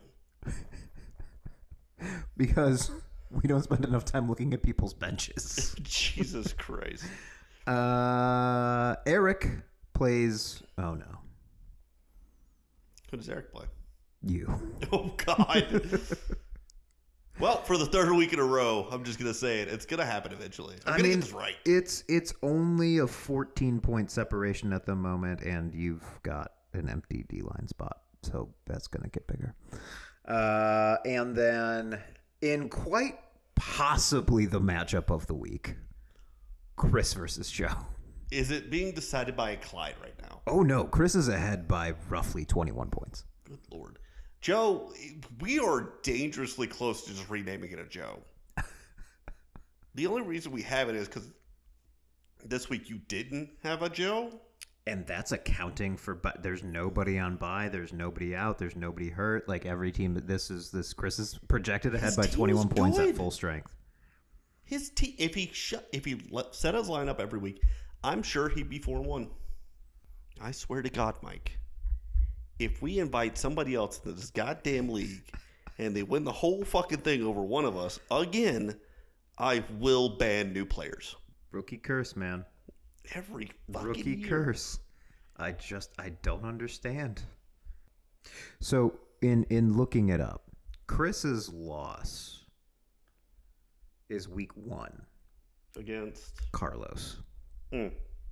[SPEAKER 2] Because we don't spend enough time looking at people's benches.
[SPEAKER 1] Jesus Christ.
[SPEAKER 2] Uh, Eric plays. Oh no,
[SPEAKER 1] Who does Eric play?
[SPEAKER 2] you.
[SPEAKER 1] Oh, God. Well, for the third week in a row, I'm just going to say it. It's going to happen eventually. I'm
[SPEAKER 2] I
[SPEAKER 1] going to
[SPEAKER 2] mean,
[SPEAKER 1] get this right.
[SPEAKER 2] it's it's only a fourteen point separation at the moment, and you've got an empty D line spot, so that's gonna get bigger. Uh, and then in quite possibly the matchup of the week, Chris versus Joe.
[SPEAKER 1] Is it being decided by a Clyde right now?
[SPEAKER 2] Oh no, Chris is ahead by roughly twenty-one points.
[SPEAKER 1] Good Lord. Joe, we are dangerously close to just renaming it a Joe. The only reason we have it is because this week you didn't have a Joe.
[SPEAKER 2] And that's accounting for, but there's nobody on bye, there's nobody out, there's nobody hurt. Like every team, this is this Chris is projected ahead
[SPEAKER 1] His
[SPEAKER 2] by
[SPEAKER 1] team
[SPEAKER 2] twenty-one
[SPEAKER 1] is
[SPEAKER 2] points
[SPEAKER 1] good.
[SPEAKER 2] at full strength.
[SPEAKER 1] His team, if he shut, if he let, set his lineup every week, I'm sure he'd be four and one. I swear to God, Mike, if we invite somebody else into this goddamn league and they win the whole fucking thing over one of us again, I will ban new players.
[SPEAKER 2] Rookie curse, man.
[SPEAKER 1] Every fucking
[SPEAKER 2] Rookie
[SPEAKER 1] year.
[SPEAKER 2] curse. I just I don't understand. So in in looking it up, Chris's loss is week one
[SPEAKER 1] Against
[SPEAKER 2] Carlos.
[SPEAKER 1] Mm.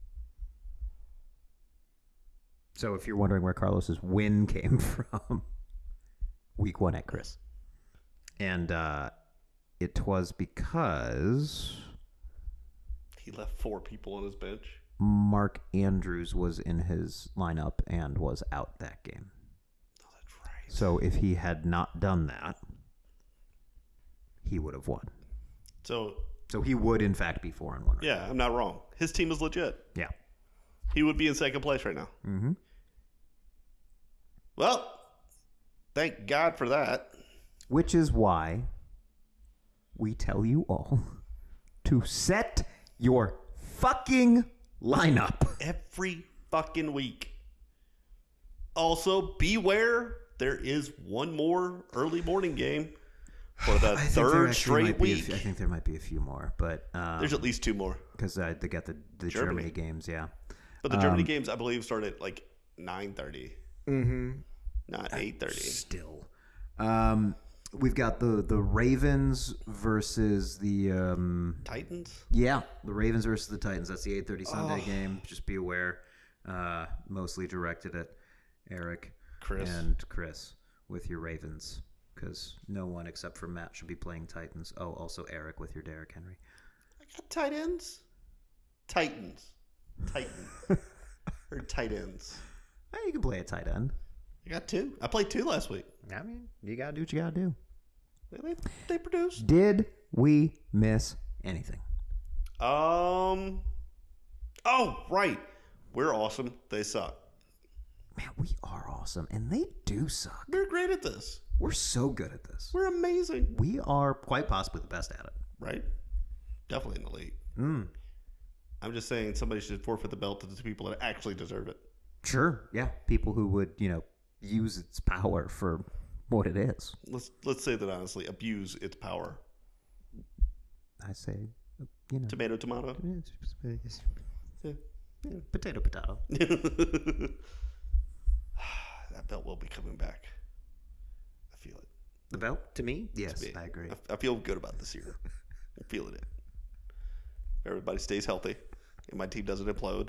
[SPEAKER 2] So if you're wondering where Carlos's win came from, week one at Chris. And uh, it was because
[SPEAKER 1] He left four people on his bench.
[SPEAKER 2] Mark Andrews was in his lineup and was out that game.
[SPEAKER 1] Oh, that's right.
[SPEAKER 2] So if he had not done that, he would have won.
[SPEAKER 1] So,
[SPEAKER 2] So he would, in fact, be four and one. Right?
[SPEAKER 1] yeah, I'm not wrong. His team is legit.
[SPEAKER 2] Yeah.
[SPEAKER 1] He would be in second place right now.
[SPEAKER 2] Mm-hmm.
[SPEAKER 1] Well, thank God for that.
[SPEAKER 2] Which is why we tell you all to set your fucking lineup.
[SPEAKER 1] Every fucking week. Also, beware, there is one more early morning game for the
[SPEAKER 2] I think there
[SPEAKER 1] third
[SPEAKER 2] actually
[SPEAKER 1] straight
[SPEAKER 2] might be a
[SPEAKER 1] week.
[SPEAKER 2] few- I think there might be a few more, but um,
[SPEAKER 1] There's at least two more.
[SPEAKER 2] because uh, they got the, the
[SPEAKER 1] Germany.
[SPEAKER 2] Germany games, yeah.
[SPEAKER 1] But the Germany
[SPEAKER 2] Um,
[SPEAKER 1] games, I believe, start at like nine thirty,
[SPEAKER 2] Mm-hmm.
[SPEAKER 1] not eight thirty.
[SPEAKER 2] Still, um, we've got the the Ravens versus the um,
[SPEAKER 1] Titans?
[SPEAKER 2] yeah, the Ravens versus the Titans. That's the eight thirty Sunday
[SPEAKER 1] Oh.
[SPEAKER 2] game. Just be aware. Uh, mostly directed at Eric
[SPEAKER 1] Chris.
[SPEAKER 2] and Chris with your Ravens, because no one except for Matt should be playing Titans. Oh, also Eric with your Derrick Henry.
[SPEAKER 1] I got tight ends. Titans. Titan. or tight ends.
[SPEAKER 2] Hey, you can play a tight end.
[SPEAKER 1] I got two. I played two last week.
[SPEAKER 2] I mean, you gotta do what you gotta do.
[SPEAKER 1] They, they produced.
[SPEAKER 2] Did we miss anything?
[SPEAKER 1] Um. Oh, right. We're awesome. They suck.
[SPEAKER 2] Man, we are awesome, and they do suck.
[SPEAKER 1] We're great at this.
[SPEAKER 2] We're so good at this.
[SPEAKER 1] We're amazing.
[SPEAKER 2] We are quite possibly the best at it.
[SPEAKER 1] Right? Definitely in the league.
[SPEAKER 2] Mm.
[SPEAKER 1] I'm just saying somebody should forfeit the belt to the people that actually deserve it.
[SPEAKER 2] Sure, yeah. People who would, you know, use its power for what it is.
[SPEAKER 1] Let's let's say that honestly. Abuse its power.
[SPEAKER 2] I say, you know,
[SPEAKER 1] Tomato, tomato.
[SPEAKER 2] yeah. Potato, potato.
[SPEAKER 1] That belt will be coming back. I feel it.
[SPEAKER 2] The belt to me? Yes,
[SPEAKER 1] To me.
[SPEAKER 2] I agree.
[SPEAKER 1] I, I feel good about this year. I'm feeling it. Everybody stays healthy, and my team doesn't implode.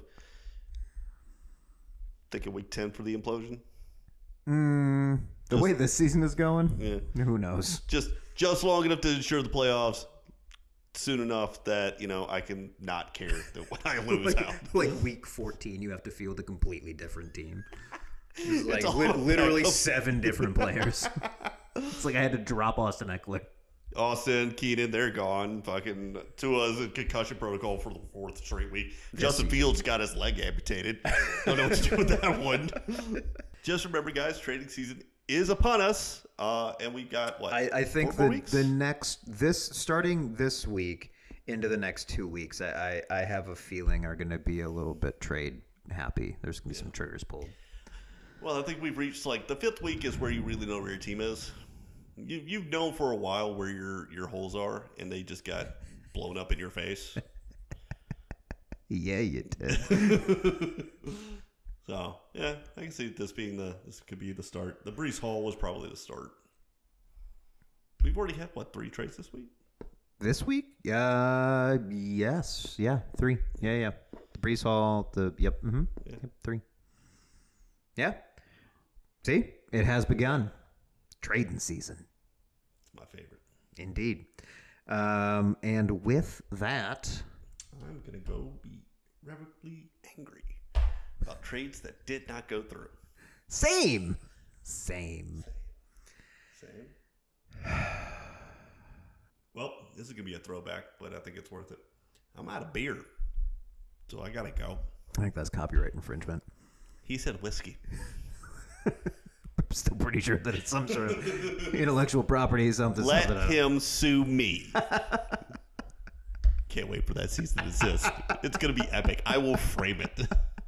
[SPEAKER 1] Thinking week ten for the implosion.
[SPEAKER 2] Mm, the
[SPEAKER 1] Just-
[SPEAKER 2] way this season is going,
[SPEAKER 1] Yeah,
[SPEAKER 2] who knows?
[SPEAKER 1] just just long enough to ensure the playoffs. Soon enough that you know I can not care that when I lose
[SPEAKER 2] like,
[SPEAKER 1] out.
[SPEAKER 2] like week fourteen, you have to field a completely different team. It's like
[SPEAKER 1] It's a
[SPEAKER 2] li-
[SPEAKER 1] whole
[SPEAKER 2] literally
[SPEAKER 1] bag of-
[SPEAKER 2] seven different players. It's like I had to drop Austin Eckler.
[SPEAKER 1] Austin, Keenan, they're gone. Fucking Tua's in concussion protocol for the fourth straight week. Justin Fields got his leg amputated. Don't know what to do with that one. Just remember, guys, trading season is upon us, uh, and we've got what?
[SPEAKER 2] I, I think
[SPEAKER 1] four more
[SPEAKER 2] the,
[SPEAKER 1] weeks?
[SPEAKER 2] the next this starting this week into the next two weeks, I, I, I have a feeling are going to be a little bit trade happy. There's going to be yeah. some triggers pulled.
[SPEAKER 1] Well, I think we've reached like the fifth week is where you really know where your team is. You, you've known for a while where your, your holes are, and they just got blown up in your face.
[SPEAKER 2] Yeah, you did.
[SPEAKER 1] So, yeah, I can see this being the, this could be the start. The Breece Hall was probably the start. We've already had, what, three trades this week?
[SPEAKER 2] This week? Uh, yes. Yeah, three. Yeah, yeah. The Breece Hall, the, yep, mm-hmm. Yeah. Yep, three. Yeah. See? It has begun. Trading season.
[SPEAKER 1] It's my favorite.
[SPEAKER 2] Indeed. Um, and with that...
[SPEAKER 1] I'm going to go be irrevocably angry about trades that did not go through.
[SPEAKER 2] Same. Same.
[SPEAKER 1] Same. Same. Well, this is going to be a throwback, but I think it's worth it. I'm out of beer, so I got to go.
[SPEAKER 2] I think that's copyright infringement.
[SPEAKER 1] He said whiskey.
[SPEAKER 2] I'm still pretty sure that it's some sort of intellectual property. Something.
[SPEAKER 1] Let
[SPEAKER 2] something
[SPEAKER 1] him sue me. Can't wait for that cease and desist. It's going to be epic. I will frame it.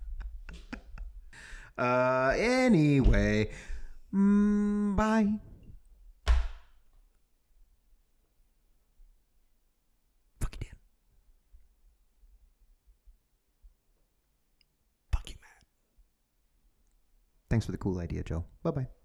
[SPEAKER 2] Uh, anyway, mm, bye. Fuck you, Dan. Fuck you, Matt. Thanks for the cool idea, Joe. Bye-bye.